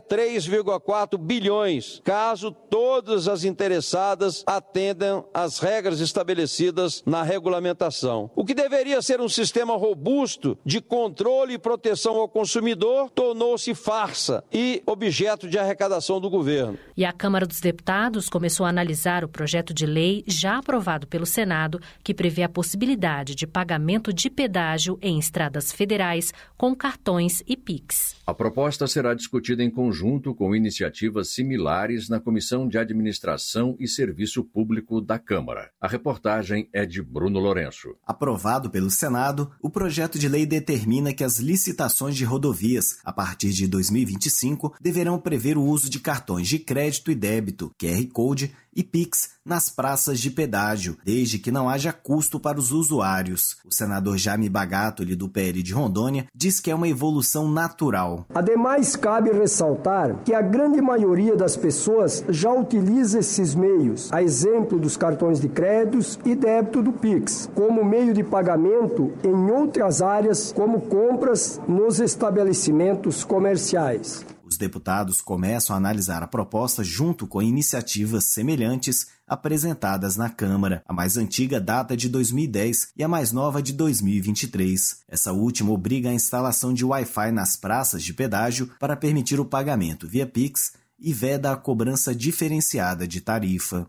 [SPEAKER 5] 3,4 bilhões, caso todas as interessadas atendam às regras estabelecidas na regulamentação. O que deveria ser um sistema robusto de controle e proteção ao consumidor tornou-se farsa e objeto de arrecadação do governo.
[SPEAKER 6] E a Câmara dos Deputados começou a analisar o projeto de lei já aprovado pelo Senado, que prevê a possibilidade de pagamento de pedágio em estradas federais com cartões e Pix.
[SPEAKER 21] A proposta será discutida em conjunto com iniciativas similares na Comissão de Administração e Serviço Público da Câmara. A reportagem é de Bruno Lourenço.
[SPEAKER 10] Aprovado pelo Senado, o projeto de lei determina que as licitações de rodovias, a partir de 2025, deverão prever o uso de cartões de crédito e débito, QR Code e Pix nas praças de pedágio, desde que não haja custo para os usuários. O senador Jaime Bagatoli, do PL de Rondônia, diz que é uma evolução natural.
[SPEAKER 11] Ademais, cabe ressaltar que a grande maioria das pessoas já utiliza esses meios, a exemplo dos cartões de crédito e débito do Pix, como meio de pagamento em outras áreas, como compras nos estabelecimentos comerciais.
[SPEAKER 10] Os deputados começam a analisar a proposta junto com iniciativas semelhantes apresentadas na Câmara. A mais antiga data de 2010 e a mais nova de 2023. Essa última obriga a instalação de Wi-Fi nas praças de pedágio para permitir o pagamento via Pix e veda a cobrança diferenciada de tarifa.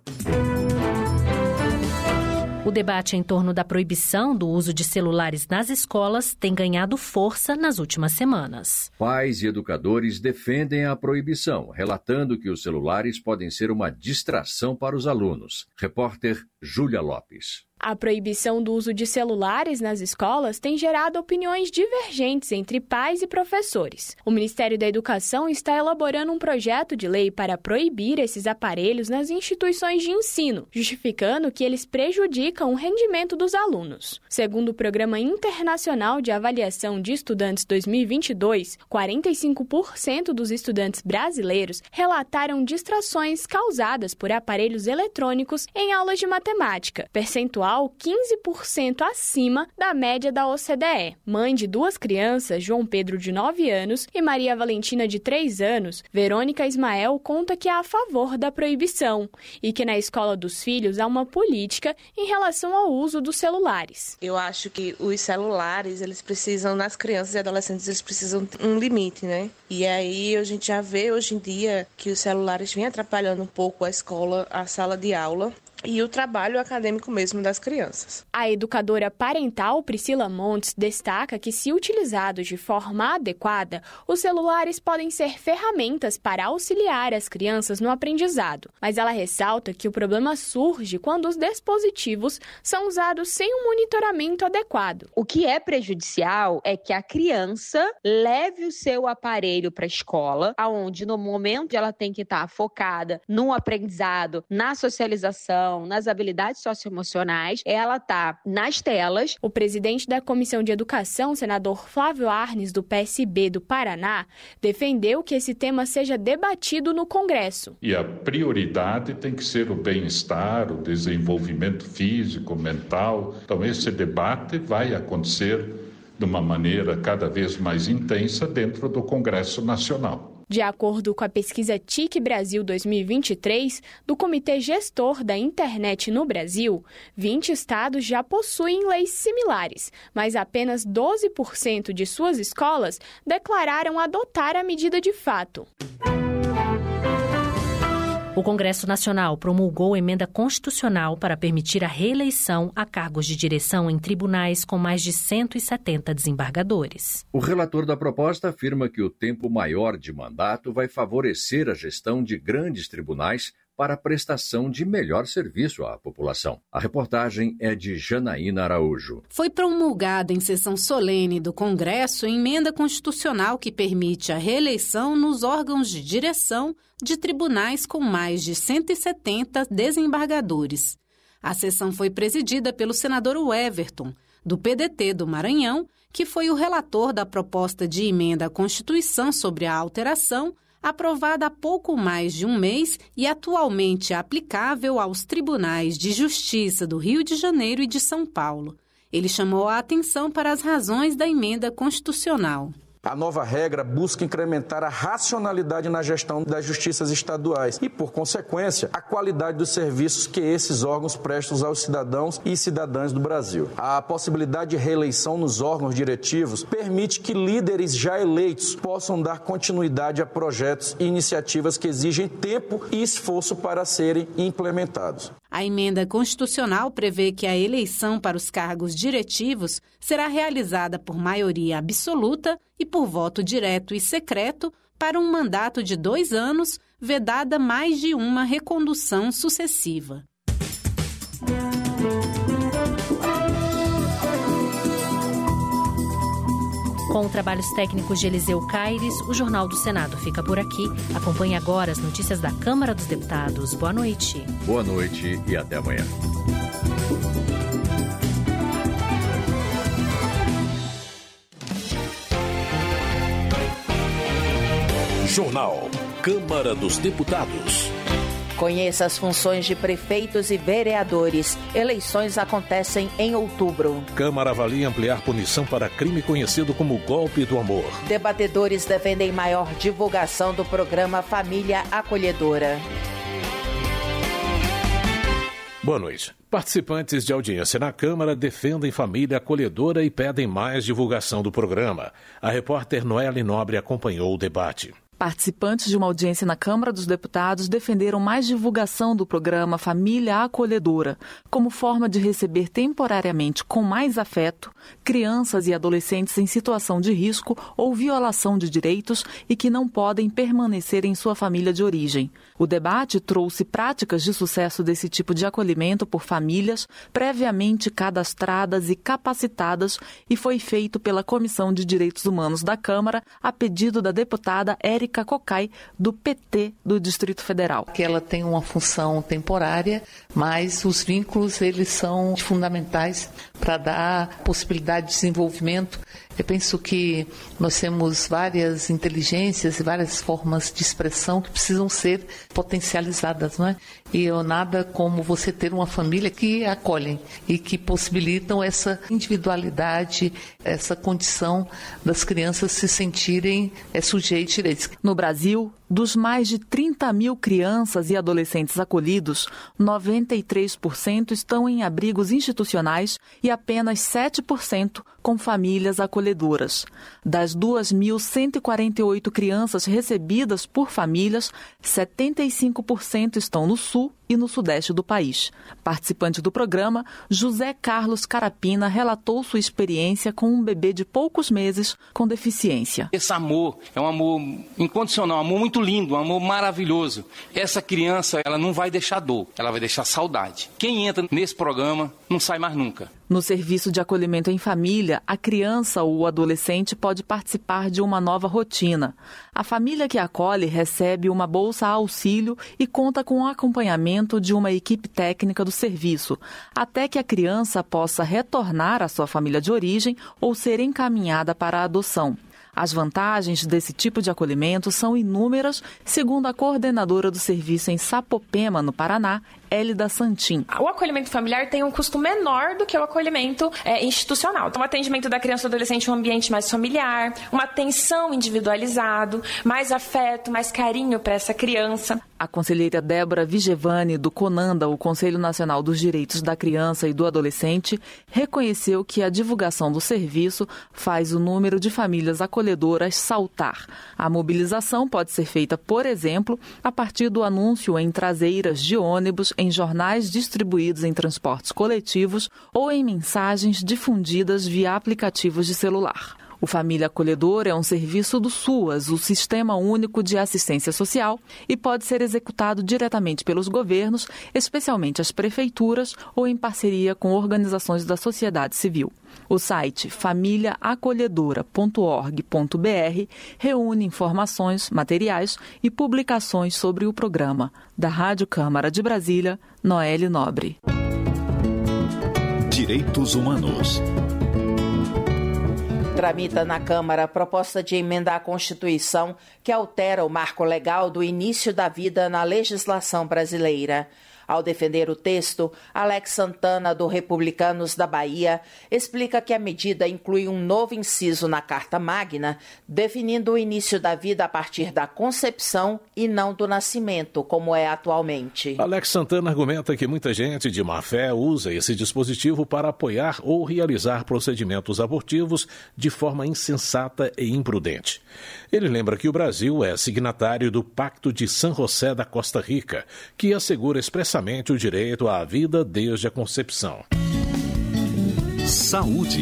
[SPEAKER 6] O debate em torno da proibição do uso de celulares nas escolas tem ganhado força nas últimas semanas.
[SPEAKER 21] Pais e educadores defendem a proibição, relatando que os celulares podem ser uma distração para os alunos. Repórter Júlia Lopes.
[SPEAKER 12] A proibição do uso de celulares nas escolas tem gerado opiniões divergentes entre pais e professores. O Ministério da Educação está elaborando um projeto de lei para proibir esses aparelhos nas instituições de ensino, justificando que eles prejudicam o rendimento dos alunos. Segundo o Programa Internacional de Avaliação de Estudantes 2022, 45% dos estudantes brasileiros relataram distrações causadas por aparelhos eletrônicos em aulas de matemática, percentual 15% acima da média da OCDE. Mãe de 2 crianças, João Pedro, de 9 anos, e Maria Valentina, de 3 anos, Verônica Ismael conta que é a favor da proibição e que na escola dos filhos há uma política em relação ao uso dos celulares.
[SPEAKER 13] Eu acho que os celulares, eles precisam, nas crianças e adolescentes, eles precisam ter um limite, né? E aí a gente já vê hoje em dia que os celulares vêm atrapalhando um pouco a escola, a sala de aula e o trabalho acadêmico mesmo das crianças.
[SPEAKER 12] A educadora parental Priscila Montes destaca que, se utilizados de forma adequada, os celulares podem ser ferramentas para auxiliar as crianças no aprendizado. Mas ela ressalta que o problema surge quando os dispositivos são usados sem um monitoramento adequado.
[SPEAKER 15] O que é prejudicial é que a criança leve o seu aparelho para a escola, onde no momento ela tem que estar focada no aprendizado, na socialização, nas habilidades socioemocionais, ela está nas telas.
[SPEAKER 12] O presidente da Comissão de Educação, senador Flávio Arnes, do PSB do Paraná, defendeu que esse tema seja debatido no Congresso.
[SPEAKER 16] E a prioridade tem que ser o bem-estar, o desenvolvimento físico, mental. Então, esse debate vai acontecer de uma maneira cada vez mais intensa dentro do Congresso Nacional.
[SPEAKER 12] De acordo com a pesquisa TIC Brasil 2023, do Comitê Gestor da Internet no Brasil, 20 estados já possuem leis similares, mas apenas 12% de suas escolas declararam adotar a medida de fato.
[SPEAKER 6] O Congresso Nacional promulgou emenda constitucional para permitir a reeleição a cargos de direção em tribunais com mais de 170 desembargadores.
[SPEAKER 21] O relator da proposta afirma que o tempo maior de mandato vai favorecer a gestão de grandes tribunais para a prestação de melhor serviço à população. A reportagem é de Janaína Araújo.
[SPEAKER 8] Foi promulgada em sessão solene do Congresso a emenda constitucional que permite a reeleição nos órgãos de direção de tribunais com mais de 170 desembargadores. A sessão foi presidida pelo senador Everton, do PDT do Maranhão, que foi o relator da proposta de emenda à Constituição sobre a alteração, aprovada há pouco mais de um mês e atualmente aplicável aos tribunais de justiça do Rio de Janeiro e de São Paulo. Ele chamou a atenção para as razões da emenda constitucional.
[SPEAKER 2] A nova regra busca incrementar a racionalidade na gestão das justiças estaduais e, por consequência, a qualidade dos serviços que esses órgãos prestam aos cidadãos e cidadãs do Brasil. A possibilidade de reeleição nos órgãos diretivos permite que líderes já eleitos possam dar continuidade a projetos e iniciativas que exigem tempo e esforço para serem implementados.
[SPEAKER 8] A emenda constitucional prevê que a eleição para os cargos diretivos será realizada por maioria absoluta e por voto direto e secreto para um mandato de 2 anos, vedada mais de uma recondução sucessiva.
[SPEAKER 6] Com trabalhos técnicos de Eliseu Caires, o Jornal do Senado fica por aqui. Acompanhe agora as notícias da Câmara dos Deputados. Boa noite.
[SPEAKER 21] Boa noite e até amanhã.
[SPEAKER 22] Jornal Câmara dos Deputados.
[SPEAKER 3] Conheça as funções de prefeitos e vereadores. Eleições acontecem em outubro.
[SPEAKER 14] Câmara avalia ampliar punição para crime conhecido como golpe do amor.
[SPEAKER 3] Debatedores defendem maior divulgação do programa Família Acolhedora.
[SPEAKER 14] Boa noite. Participantes de audiência na Câmara defendem família acolhedora e pedem mais divulgação do programa. A repórter Noeli Nobre acompanhou o debate.
[SPEAKER 17] Participantes de uma audiência na Câmara dos Deputados defenderam mais divulgação do programa Família Acolhedora, como forma de receber temporariamente com mais afeto crianças e adolescentes em situação de risco ou violação de direitos e que não podem permanecer em sua família de origem. O debate trouxe práticas de sucesso desse tipo de acolhimento por famílias previamente cadastradas e capacitadas e foi feito pela Comissão de Direitos Humanos da Câmara a pedido da deputada Érica Cocai, do PT do Distrito Federal.
[SPEAKER 18] Que ela tem uma função temporária, mas os vínculos eles são fundamentais para dar possibilidade de desenvolvimento. Eu penso que nós temos várias inteligências e várias formas de expressão que precisam ser potencializadas, não é? E nada como você ter uma família que acolhem e que possibilitam essa individualidade, essa condição das crianças se sentirem sujeitos de direitos.
[SPEAKER 17] No Brasil, dos mais de 30 mil crianças e adolescentes acolhidos, 93% estão em abrigos institucionais e apenas 7% com famílias acolhedoras. Das 2.148 crianças recebidas por famílias, 75% estão no sul e no sudeste do país. Participante do programa, José Carlos Carapina relatou sua experiência com um bebê de poucos meses com deficiência.
[SPEAKER 19] Esse amor é um amor incondicional, um amor muito lindo, um amor maravilhoso. Essa criança, ela não vai deixar dor, ela vai deixar saudade. Quem entra nesse programa não sai mais nunca.
[SPEAKER 17] No serviço de acolhimento em família, a criança ou o adolescente pode participar de uma nova rotina. A família que acolhe recebe uma bolsa auxílio e conta com o acompanhamento de uma equipe técnica do serviço, até que a criança possa retornar à sua família de origem ou ser encaminhada para a adoção. As vantagens desse tipo de acolhimento são inúmeras, segundo a coordenadora do serviço em Sapopema, no Paraná, Hélida Santin.
[SPEAKER 20] O acolhimento familiar tem um custo menor do que o acolhimento institucional. Então, o atendimento da criança ou adolescente em um ambiente mais familiar, uma atenção individualizado, mais afeto, mais carinho para essa criança.
[SPEAKER 17] A conselheira Débora Vigevani, do CONANDA, o Conselho Nacional dos Direitos da Criança e do Adolescente, reconheceu que a divulgação do serviço faz o número de famílias acolhedoras saltar. A mobilização pode ser feita, por exemplo, a partir do anúncio em traseiras de ônibus, em jornais distribuídos em transportes coletivos ou em mensagens difundidas via aplicativos de celular. O Família Acolhedora é um serviço do SUAS, o Sistema Único de Assistência Social, e pode ser executado diretamente pelos governos, especialmente as prefeituras, ou em parceria com organizações da sociedade civil. O site familiaacolhedora.org.br reúne informações, materiais e publicações sobre o programa. Da Rádio Câmara de Brasília, Noelle Nobre.
[SPEAKER 22] Direitos Humanos.
[SPEAKER 3] Tramita na Câmara a proposta de emenda à Constituição que altera o marco legal do início da vida na legislação brasileira. Ao defender o texto, Alex Santana, do Republicanos da Bahia, explica que a medida inclui um novo inciso na Carta Magna, definindo o início da vida a partir da concepção e não do nascimento, como é atualmente.
[SPEAKER 14] Alex Santana argumenta que muita gente de má fé usa esse dispositivo para apoiar ou realizar procedimentos abortivos de forma insensata e imprudente. Ele lembra que o Brasil é signatário do Pacto de San José da Costa Rica, que assegura expressamente o direito à vida desde a concepção.
[SPEAKER 22] Saúde.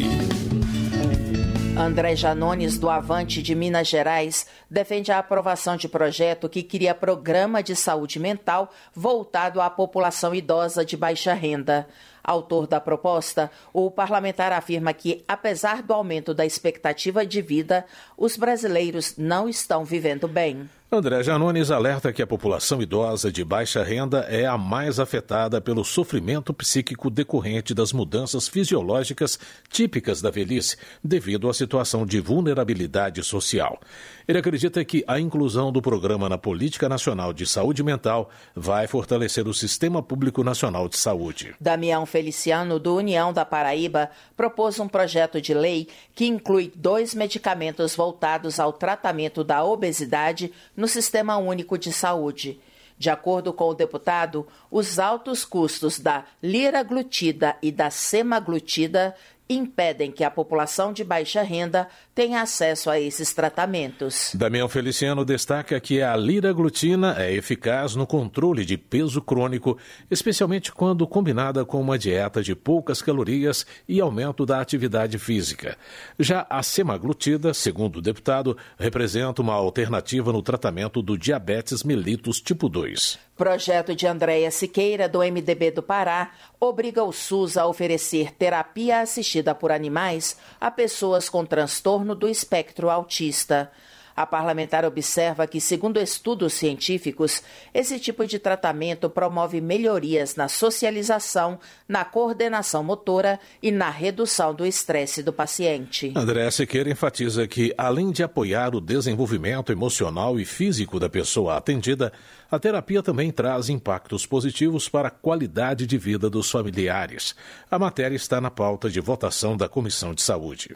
[SPEAKER 3] André Janones, do Avante de Minas Gerais, defende a aprovação de projeto que cria programa de saúde mental voltado à população idosa de baixa renda. Autor da proposta, o parlamentar afirma que, apesar do aumento da expectativa de vida, os brasileiros não estão vivendo bem.
[SPEAKER 14] André Janones alerta que a população idosa de baixa renda é a mais afetada pelo sofrimento psíquico decorrente das mudanças fisiológicas típicas da velhice, devido à situação de vulnerabilidade social. Ele acredita que a inclusão do programa na Política Nacional de Saúde Mental vai fortalecer o Sistema Público Nacional de Saúde.
[SPEAKER 3] Damião Feliciano, do União da Paraíba, propôs um projeto de lei que inclui 2 medicamentos voltados ao tratamento da obesidade no Sistema Único de Saúde. De acordo com o deputado, os altos custos da liraglutida e da semaglutida impedem que a população de baixa renda tenha acesso a esses tratamentos.
[SPEAKER 14] Damião Feliciano destaca que a liraglutina é eficaz no controle de peso crônico, especialmente quando combinada com uma dieta de poucas calorias e aumento da atividade física. Já a semaglutida, segundo o deputado, representa uma alternativa no tratamento do diabetes mellitus tipo 2.
[SPEAKER 3] Projeto de Andréia Siqueira, do MDB do Pará, obriga o SUS a oferecer terapia assistida por animais a pessoas com transtorno do espectro autista. A parlamentar observa que, segundo estudos científicos, esse tipo de tratamento promove melhorias na socialização, na coordenação motora e na redução do estresse do paciente.
[SPEAKER 14] André Siqueira enfatiza que, além de apoiar o desenvolvimento emocional e físico da pessoa atendida, a terapia também traz impactos positivos para a qualidade de vida dos familiares. A matéria está na pauta de votação da Comissão de Saúde.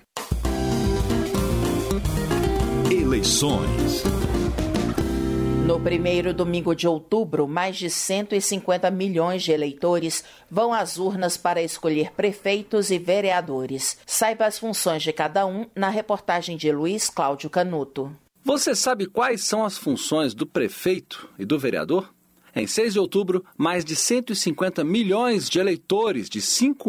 [SPEAKER 22] Eleições.
[SPEAKER 3] No primeiro domingo de outubro, mais de 150 milhões de eleitores vão às urnas para escolher prefeitos e vereadores. Saiba as funções de cada um na reportagem de Luiz Cláudio Canuto.
[SPEAKER 4] Você sabe quais são as funções do prefeito e do vereador? Em 6 de outubro, mais de 150 milhões de eleitores de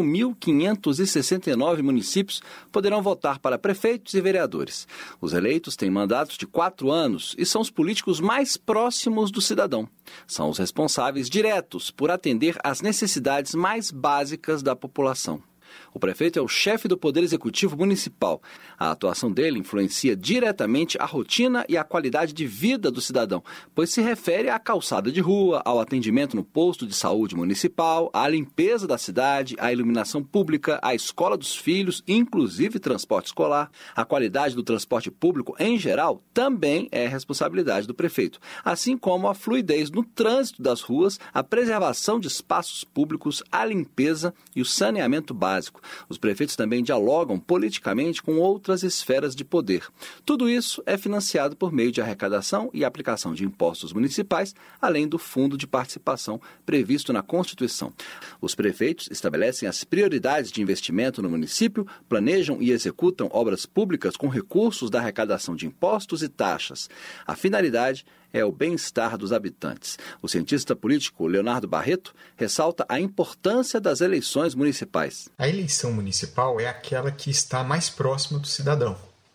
[SPEAKER 4] 5.569 municípios poderão votar para prefeitos e vereadores. Os eleitos têm mandatos de 4 anos e são os políticos mais próximos do cidadão. São os responsáveis diretos por atender às necessidades mais básicas da população. O prefeito é o chefe do Poder Executivo Municipal. A atuação dele influencia diretamente a rotina e a qualidade de vida do cidadão, pois se refere à calçada de rua, ao atendimento no posto de saúde municipal, à limpeza da cidade, à iluminação pública, à escola dos filhos, inclusive transporte escolar. A qualidade do transporte público, em geral, também é responsabilidade do prefeito, assim como a fluidez no trânsito das ruas, a preservação de espaços públicos, a limpeza e o saneamento básico. Os prefeitos também dialogam politicamente com outras esferas de poder. Tudo isso é financiado por meio de arrecadação e aplicação de impostos municipais, além do fundo de participação previsto na Constituição. Os prefeitos estabelecem as prioridades de investimento no município, planejam e executam obras públicas com recursos da arrecadação de impostos e taxas. A finalidade é o bem-estar dos habitantes. O cientista político Leonardo Barreto ressalta a importância das eleições municipais.
[SPEAKER 7] A eleição municipal é aquela que está mais próxima do cidadão.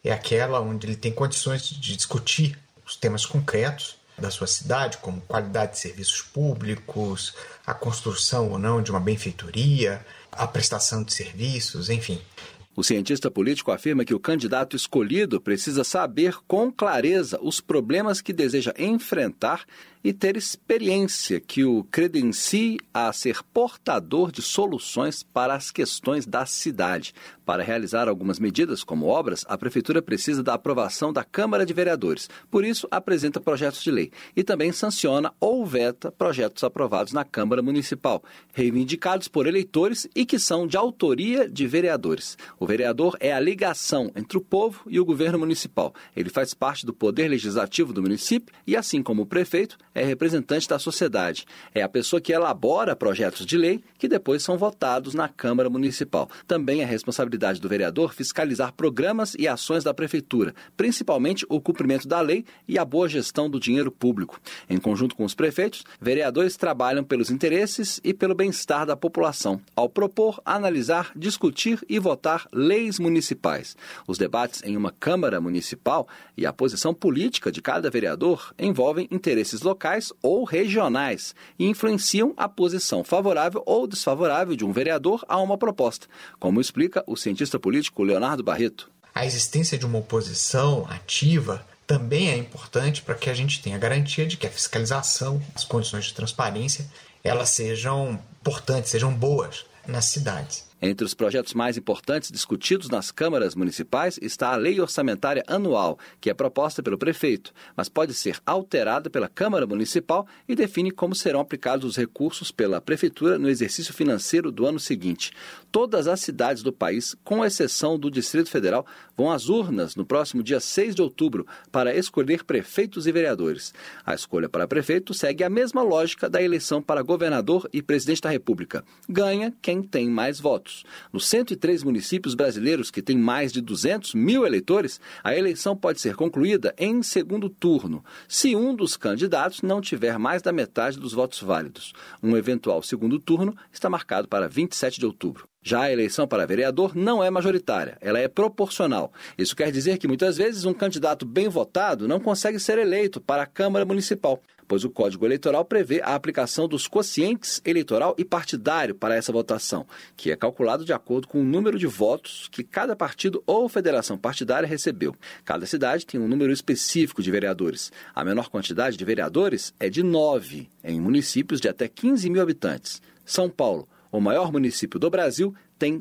[SPEAKER 1] é aquela onde ele tem condições de discutir os temas concretos da sua cidade, como qualidade de serviços públicos, a construção ou não de uma benfeitoria, a prestação de serviços, enfim.
[SPEAKER 4] O cientista político afirma que o candidato escolhido precisa saber com clareza os problemas que deseja enfrentar e ter experiência que o credencie a ser portador de soluções para as questões da cidade. Para realizar algumas medidas, como obras, a Prefeitura precisa da aprovação da Câmara de Vereadores. Por isso, apresenta projetos de lei e também sanciona ou veta projetos aprovados na Câmara Municipal, reivindicados por eleitores e que são de autoria de vereadores. O vereador é a ligação entre o povo e o governo municipal. Ele faz parte do poder legislativo do município e, assim como o prefeito, é representante da sociedade. É a pessoa que elabora projetos de lei que depois são votados na Câmara Municipal. Também é responsabilidade do vereador fiscalizar programas e ações da Prefeitura, principalmente o cumprimento da lei e a boa gestão do dinheiro público. Em conjunto com os prefeitos, vereadores trabalham pelos interesses e pelo bem-estar da população, ao propor, analisar, discutir e votar leis municipais. Os debates em uma Câmara Municipal e a posição política de cada vereador envolvem interesses locais ou regionais e influenciam a posição favorável ou desfavorável de um vereador a uma proposta, como explica o cientista político Leonardo Barreto.
[SPEAKER 1] A existência de uma oposição ativa também é importante para que a gente tenha garantia de que a fiscalização, as condições de transparência, elas sejam importantes, sejam boas nas cidades.
[SPEAKER 4] Entre os projetos mais importantes discutidos nas câmaras municipais está a Lei Orçamentária Anual, que é proposta pelo prefeito, mas pode ser alterada pela Câmara Municipal e define como serão aplicados os recursos pela Prefeitura no exercício financeiro do ano seguinte. Todas as cidades do país, com exceção do Distrito Federal, vão às urnas no próximo dia 6 de outubro para escolher prefeitos e vereadores. A escolha para prefeito segue a mesma lógica da eleição para governador e presidente da República. Ganha quem tem mais votos. Nos 103 municípios brasileiros que têm mais de 200 mil eleitores, a eleição pode ser concluída em segundo turno, se um dos candidatos não tiver mais da metade dos votos válidos. Um eventual segundo turno está marcado para 27 de outubro. Já a eleição para vereador não é majoritária, ela é proporcional. Isso quer dizer que muitas vezes um candidato bem votado não consegue ser eleito para a Câmara Municipal, pois o Código Eleitoral prevê a aplicação dos quocientes eleitoral e partidário para essa votação, que é calculado de acordo com o número de votos que cada partido ou federação partidária recebeu. Cada cidade tem um número específico de vereadores. A menor quantidade de vereadores é de 9, em municípios de até 15 mil habitantes. São Paulo, o maior município do Brasil, tem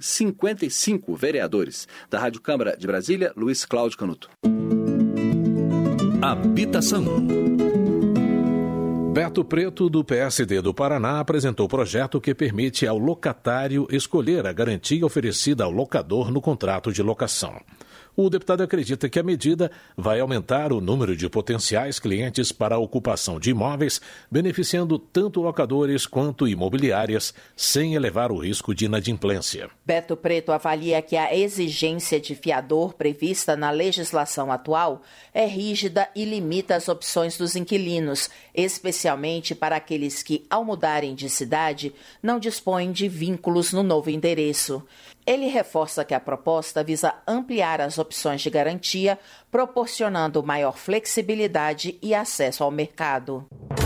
[SPEAKER 4] 55 vereadores. Da Rádio Câmara de Brasília, Luiz Cláudio Canuto.
[SPEAKER 22] Habitação.
[SPEAKER 14] Beto Preto, do PSD do Paraná, apresentou projeto que permite ao locatário escolher a garantia oferecida ao locador no contrato de locação. O deputado acredita que a medida vai aumentar o número de potenciais clientes para a ocupação de imóveis, beneficiando tanto locadores quanto imobiliárias, sem elevar o risco de inadimplência.
[SPEAKER 3] Beto Preto avalia que a exigência de fiador prevista na legislação atual é rígida e limita as opções dos inquilinos, especialmente para aqueles que, ao mudarem de cidade, não dispõem de vínculos no novo endereço. Ele reforça que a proposta visa ampliar as opções de garantia, proporcionando maior flexibilidade e acesso ao mercado.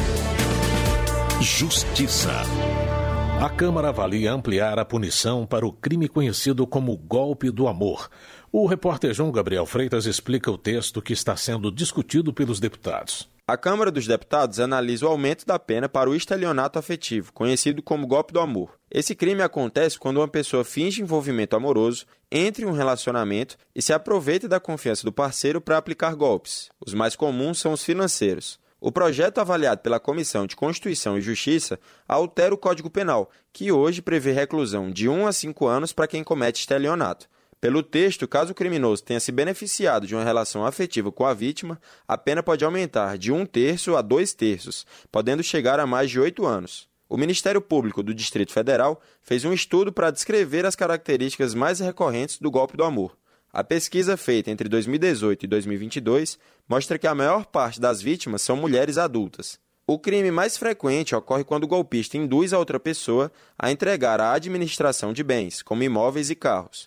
[SPEAKER 22] Justiça.
[SPEAKER 14] A Câmara avalia ampliar a punição para o crime conhecido como golpe do amor. O repórter João Gabriel Freitas explica o texto que está sendo discutido pelos deputados.
[SPEAKER 7] A Câmara dos Deputados analisa o aumento da pena para o estelionato afetivo, conhecido como golpe do amor. Esse crime acontece quando uma pessoa finge envolvimento amoroso, entra em um relacionamento e se aproveita da confiança do parceiro para aplicar golpes. Os mais comuns são os financeiros. O projeto avaliado pela Comissão de Constituição e Justiça altera o Código Penal, que hoje prevê reclusão de 1 a 5 anos para quem comete estelionato. Pelo texto, caso o criminoso tenha se beneficiado de uma relação afetiva com a vítima, a pena pode aumentar de 1/3 a 2/3, podendo chegar a mais de 8 anos. O Ministério Público do Distrito Federal fez um estudo para descrever as características mais recorrentes do golpe do amor. A pesquisa feita entre 2018 e 2022 mostra que a maior parte das vítimas são mulheres adultas. O crime mais frequente ocorre quando o golpista induz a outra pessoa a entregar a administração de bens, como imóveis e carros.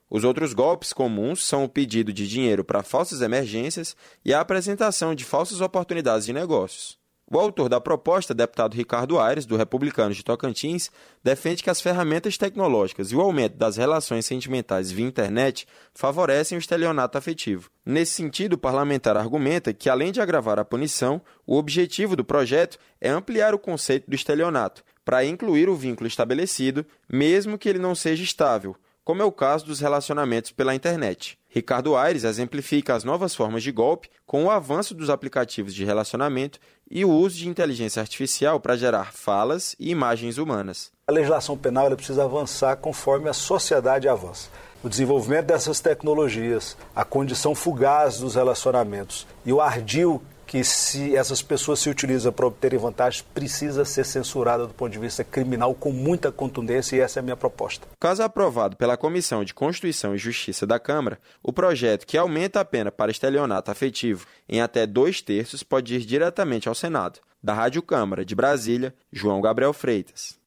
[SPEAKER 7] Os outros golpes comuns são o pedido de dinheiro para falsas emergências e a apresentação de falsas oportunidades de negócios. O autor da proposta, deputado Ricardo Aires, do Republicanos de Tocantins, defende que as ferramentas tecnológicas e o aumento das relações sentimentais via internet favorecem o estelionato afetivo. Nesse sentido, o parlamentar argumenta que, além de agravar a punição, o objetivo do projeto é ampliar o conceito do estelionato, para incluir o vínculo estabelecido, mesmo que ele não seja estável, como é o caso dos relacionamentos pela internet. Ricardo Aires exemplifica as novas formas de golpe com o avanço dos aplicativos de relacionamento e o uso de inteligência artificial para gerar falas e imagens humanas.
[SPEAKER 5] A legislação penal ela precisa avançar conforme a sociedade avança. O desenvolvimento dessas tecnologias, a condição fugaz dos relacionamentos e o ardil que se essas pessoas se utilizam para obterem vantagens precisa ser censurada do ponto de vista criminal com muita contundência e essa é a minha proposta.
[SPEAKER 7] Caso aprovado pela Comissão de Constituição e Justiça da Câmara, o projeto que aumenta a pena para estelionato afetivo em até 2/3 pode ir diretamente ao Senado. Da Rádio Câmara de Brasília, João Gabriel Freitas.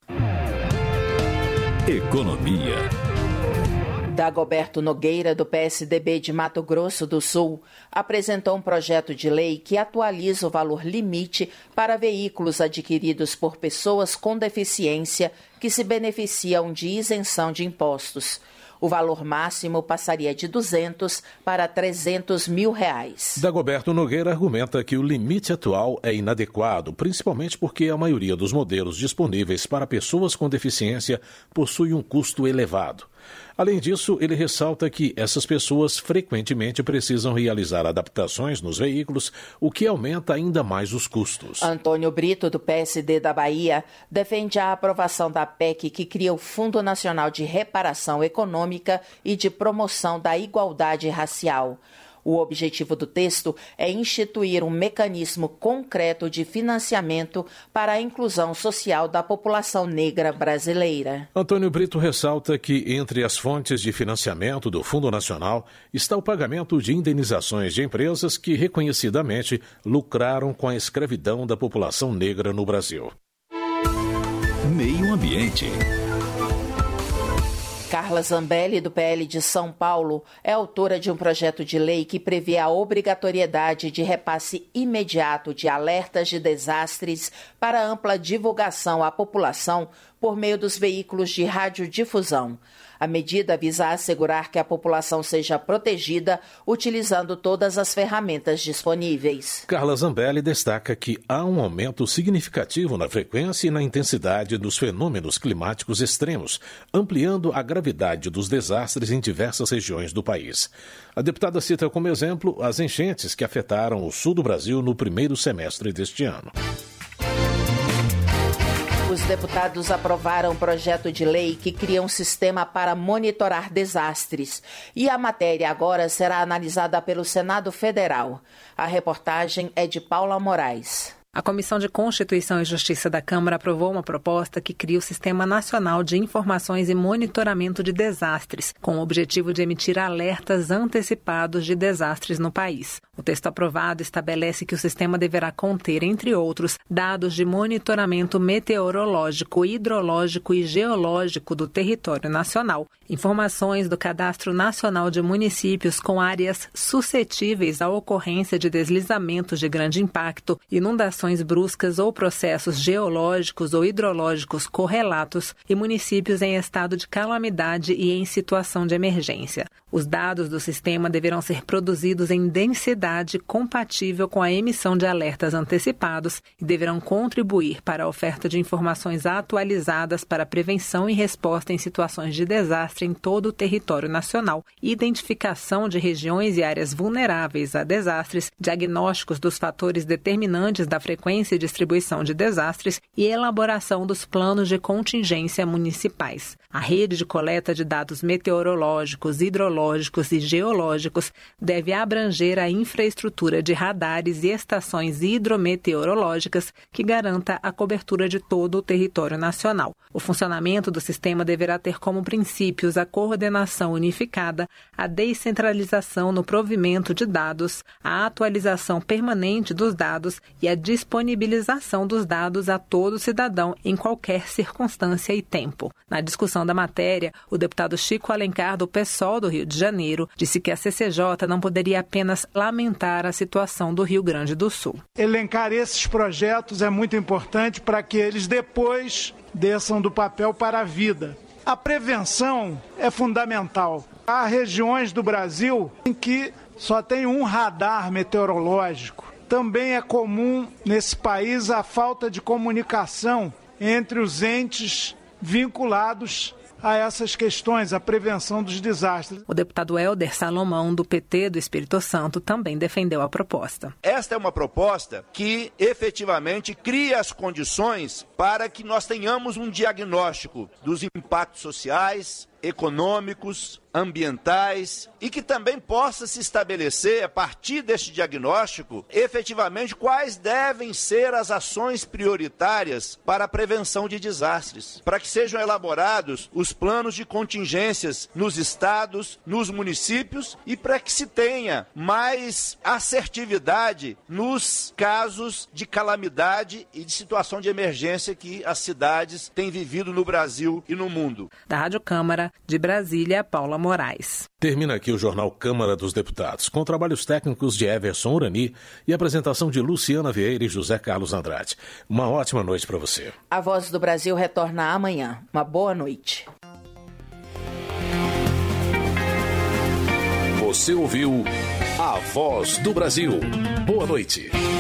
[SPEAKER 22] Economia.
[SPEAKER 3] Dagoberto Nogueira, do PSDB de Mato Grosso do Sul, apresentou um projeto de lei que atualiza o valor limite para veículos adquiridos por pessoas com deficiência que se beneficiam de isenção de impostos. O valor máximo passaria de R$200 para R$300 mil.
[SPEAKER 14] Dagoberto Nogueira argumenta que o limite atual é inadequado, principalmente porque a maioria dos modelos disponíveis para pessoas com deficiência possui um custo elevado. Além disso, ele ressalta que essas pessoas frequentemente precisam realizar adaptações nos veículos, o que aumenta ainda mais os custos.
[SPEAKER 3] Antônio Brito, do PSD da Bahia, defende a aprovação da PEC que cria o Fundo Nacional de Reparação Econômica e de Promoção da Igualdade Racial. O objetivo do texto é instituir um mecanismo concreto de financiamento para a inclusão social da população negra brasileira.
[SPEAKER 14] Antônio Brito ressalta que, entre as fontes de financiamento do Fundo Nacional, está o pagamento de indenizações de empresas que reconhecidamente lucraram com a escravidão da população negra no Brasil.
[SPEAKER 22] Meio Ambiente.
[SPEAKER 3] Carla Zambelli, do PL de São Paulo, é autora de um projeto de lei que prevê a obrigatoriedade de repasse imediato de alertas de desastres para ampla divulgação à população por meio dos veículos de radiodifusão. A medida visa assegurar que a população seja protegida utilizando todas as ferramentas disponíveis.
[SPEAKER 14] Carla Zambelli destaca que há um aumento significativo na frequência e na intensidade dos fenômenos climáticos extremos, ampliando a gravidade dos desastres em diversas regiões do país. A deputada cita como exemplo as enchentes que afetaram o sul do Brasil no primeiro semestre deste ano.
[SPEAKER 3] Os deputados aprovaram um projeto de lei que cria um sistema para monitorar desastres. E a matéria agora será analisada pelo Senado Federal. A reportagem é de Paula Moraes.
[SPEAKER 9] A Comissão de Constituição e Justiça da Câmara aprovou uma proposta que cria o Sistema Nacional de Informações e Monitoramento de Desastres, com o objetivo de emitir alertas antecipados de desastres no país. O texto aprovado estabelece que o sistema deverá conter, entre outros, dados de monitoramento meteorológico, hidrológico e geológico do território nacional, informações do Cadastro Nacional de Municípios com áreas suscetíveis à ocorrência de deslizamentos de grande impacto, inundações bruscas ou processos geológicos ou hidrológicos correlatos e municípios em estado de calamidade e em situação de emergência. Os dados do sistema deverão ser produzidos em densidade compatível com a emissão de alertas antecipados e deverão contribuir para a oferta de informações atualizadas para prevenção e resposta em situações de desastre em todo o território nacional, identificação de regiões e áreas vulneráveis a desastres, diagnósticos dos fatores determinantes da frequência e distribuição de desastres e elaboração dos planos de contingência municipais. A rede de coleta de dados meteorológicos, hidrológicos meteorológicos e geológicos deve abranger a infraestrutura de radares e estações hidrometeorológicas que garanta a cobertura de todo o território nacional. O funcionamento do sistema deverá ter como princípios a coordenação unificada, a descentralização no provimento de dados, a atualização permanente dos dados e a disponibilização dos dados a todo cidadão em qualquer circunstância e tempo. Na discussão da matéria, o deputado Chico Alencar, do PSOL do Rio de Janeiro, disse que a CCJ não poderia apenas lamentar a situação do Rio Grande do Sul.
[SPEAKER 10] Elencar esses projetos é muito importante para que eles depois desçam do papel para a vida. A prevenção é fundamental. Há regiões do Brasil em que só tem um radar meteorológico. Também é comum nesse país a falta de comunicação entre os entes vinculados a essas questões, a prevenção dos desastres.
[SPEAKER 9] O deputado Helder Salomão, do PT do Espírito Santo, também defendeu a proposta.
[SPEAKER 11] Esta é uma proposta que efetivamente cria as condições para que nós tenhamos um diagnóstico dos impactos sociais, econômicos, ambientais e que também possa se estabelecer, a partir deste diagnóstico, efetivamente quais devem ser as ações prioritárias para a prevenção de desastres, para que sejam elaborados os planos de contingências nos estados, nos municípios e para que se tenha mais assertividade nos casos de calamidade e de situação de emergência que as cidades têm vivido no Brasil e no mundo.
[SPEAKER 9] Da Rádio Câmara, de Brasília, Paula Moraes.
[SPEAKER 14] Termina aqui o Jornal Câmara dos Deputados, com trabalhos técnicos de Everson Urani e apresentação de Luciana Vieira e José Carlos Andrade. Uma ótima noite para você.
[SPEAKER 3] A Voz do Brasil retorna amanhã. Uma boa noite.
[SPEAKER 22] Você ouviu A Voz do Brasil. Boa noite.